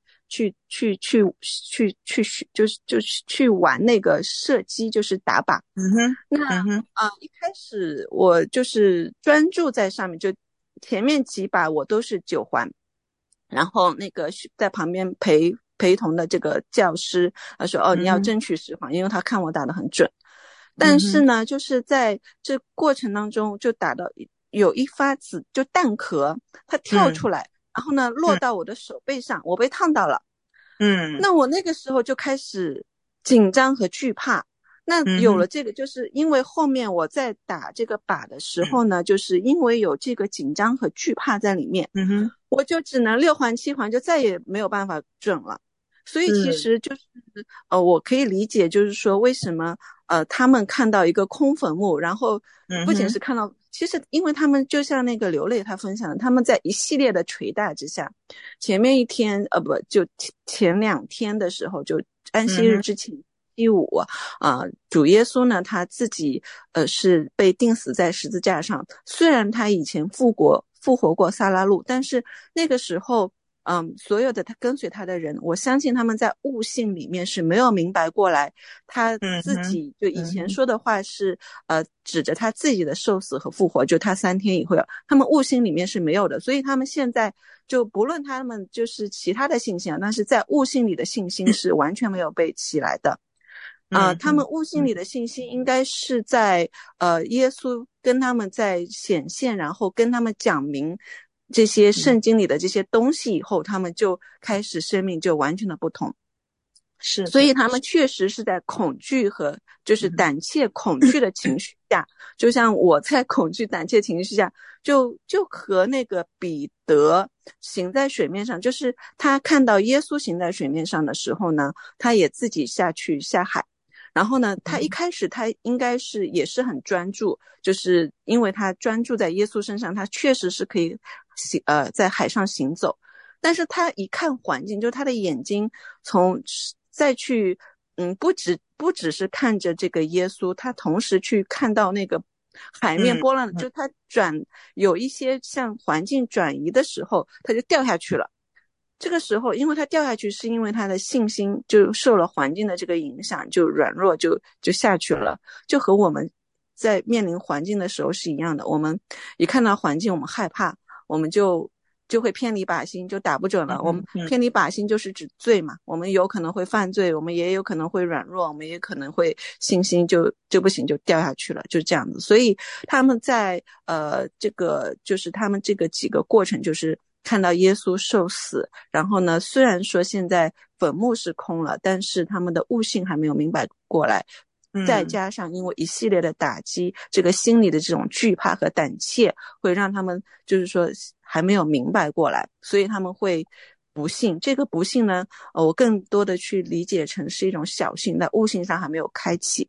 去玩那个射击，就是打靶。一开始我就是专注在上面，就前面几把我都是9环，然后那个在旁边陪同的这个教师他说你要争取10环，因为他看我打得很准。但是呢就是在这过程当中就打到有一发就弹壳它跳出来，然后呢落到我的手背上，我被烫到了。那我那个时候就开始紧张和惧怕。那有了这个，就是因为后面我在打这个靶的时候呢，就是因为有这个紧张和惧怕在里面，我就只能6环7环，就再也没有办法准了。所以其实就是我可以理解，就是说为什么他们看到一个空坟墓，然后不仅是看到，其实因为他们就像那个刘磊他分享的，他们在一系列的捶打之下，前面一天就前2天的时候，就安息日之前第5主耶稣呢他自己是被钉死在十字架上，虽然他以前复活过撒拉路，但是那个时候所有的他跟随他的人，我相信他们在悟性里面是没有明白过来，他自己就以前说的话是指着他自己的受死和复活，就他3天以后，他们悟性里面是没有的，所以他们现在就不论他们就是其他的信心但是在悟性里的信心是完全没有被起来的。他们悟性里的信心应该是在耶稣跟他们在显现，然后跟他们讲明这些圣经里的这些东西以后，他们就开始生命就完全的不同。 是， 所以他们确实是在恐惧和就是胆怯恐惧的情绪下，就像我在恐惧胆怯情绪下，就和那个彼得行在水面上，就是他看到耶稣行在水面上的时候呢，他也自己下海。然后呢他一开始他应该是也是很专注，就是因为他专注在耶稣身上，他确实是可以在海上行走。但是他一看环境，就他的眼睛再去不只是看着这个耶稣，他同时去看到那个海面波浪，就他有一些像环境转移的时候，他就掉下去了。这个时候因为他掉下去是因为他的信心就受了环境的这个影响，就软弱就下去了，就和我们在面临环境的时候是一样的，我们一看到环境我们害怕，我们就就会偏离靶心，就打不准了。我们偏离靶心就是指罪嘛，我们有可能会犯罪，我们也有可能会软弱，我们也可能会信心就不行，就掉下去了，就这样子。所以他们在这个就是他们这个几个过程，就是看到耶稣受死，然后呢，虽然说现在坟墓是空了，但是他们的悟性还没有明白过来。再加上因为一系列的打击，这个心理的这种惧怕和胆怯，会让他们就是说还没有明白过来，所以他们会不信。这个不信呢，我更多的去理解成是一种小信，在悟性上还没有开启。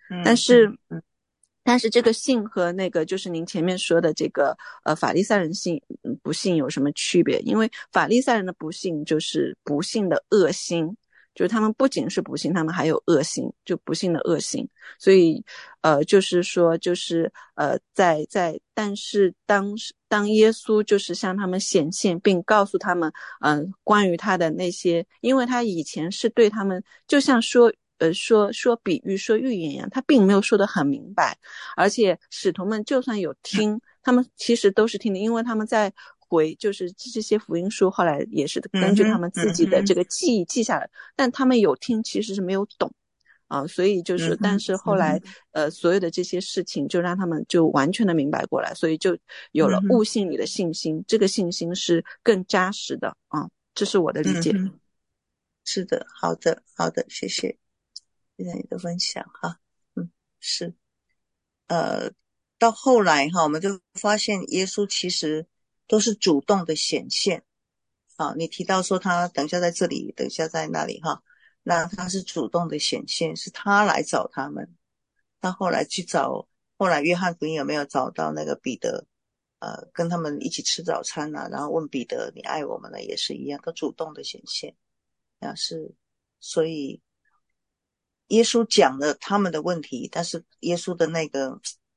但是这个信和那个就是您前面说的这个法利赛人信不信有什么区别？因为法利赛人的不信就是不信的恶心，就是他们不仅是不信，他们还有恶心，就不信的恶心。所以就是说就是但是当耶稣就是向他们显现，并告诉他们关于他的那些，因为他以前是对他们就像说比喻说预言一样，他并没有说得很明白，而且使徒们就算有听，他们其实都是听的，因为他们在就是这些福音书后来也是根据他们自己的这个记忆记下来，但他们有听其实是没有懂所以就是但是后来所有的这些事情就让他们就完全的明白过来，所以就有了悟性里的信心，这个信心是更扎实的这是我的理解。 是的，好的，谢谢你的分享哈。是到后来哈，我们就发现耶稣其实都是主动的显现你提到说他等一下在这里，等一下在那里哈，那他是主动的显现，是他来找他们。他后来去找，后来约翰福音有没有找到那个彼得跟他们一起吃早餐然后问彼得你爱我们了，也是一样，都主动的显现是。所以耶稣讲了他们的问题，但是耶稣的那个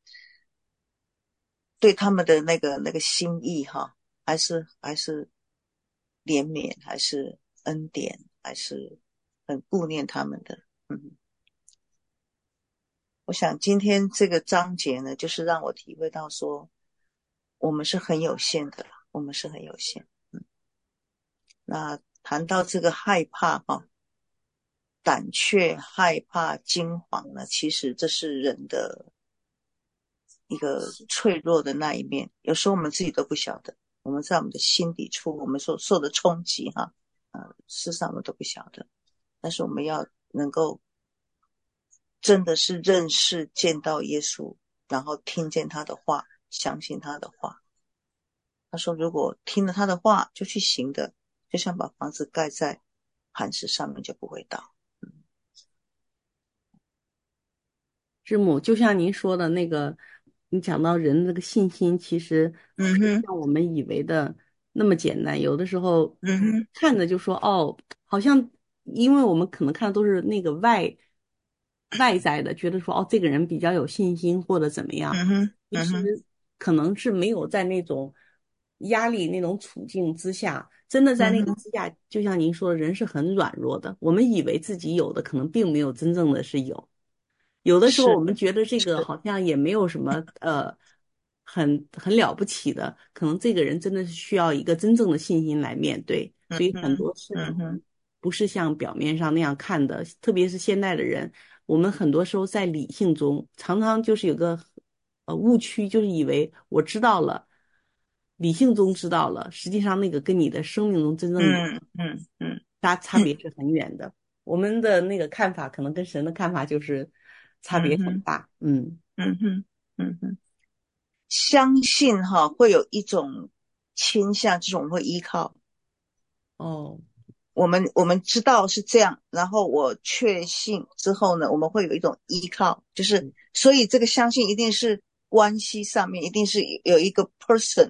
对他们的那个心意还是怜悯，还是恩典，还是很顾念他们的。我想今天这个章节呢，就是让我体会到说我们是很有限的，我们是很有限。那谈到这个害怕胆怯、害怕、惊惶呢，其实这是人的一个脆弱的那一面，有时候我们自己都不晓得，我们在我们的心底处，我们所受的冲击事实上我们都不晓得，但是我们要能够真的是认识见到耶稣，然后听见他的话，相信他的话。他说如果听了他的话就去行的，就像把房子盖在磐石上面，就不会倒。 师母，就像您说的那个，你讲到人的这个信心，其实像我们以为的那么简单。有的时候看着就说好像因为我们可能看的都是那个外在的，觉得说这个人比较有信心或者怎么样，其实可能是没有在那种压力那种处境之下，真的在那个之下，就像您说的，人是很软弱的，我们以为自己有的可能并没有真正的是有的时候我们觉得这个好像也没有什么很了不起的，可能这个人真的是需要一个真正的信心来面对，所以很多事情不是像表面上那样看的，特别是现代的人，我们很多时候在理性中常常就是有个误区，就是以为我知道了，理性中知道了，实际上那个跟你的生命中真正差别是很远的。我们的那个看法可能跟神的看法就是差别很大。 相信会有一种倾向，这种会依靠我们知道是这样，然后我确信之后呢，我们会有一种依靠，就是所以这个相信一定是关系上面，一定是有一个 person，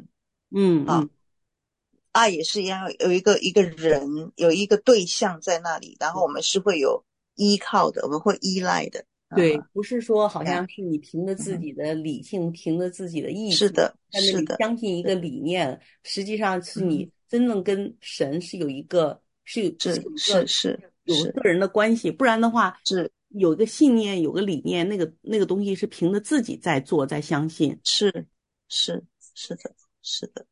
爱也是一样，有一个人，有一个对象在那里，然后我们是会有依靠的，我们会依赖的。 对，不是说好像是你凭着自己的理性，凭着自己的意志，在那里相信一个理念，实际上是你真正跟神是有一个有个人的关系，不然的话是有一个信念，有个理念，那个东西是凭着自己在做，在相信。 是的。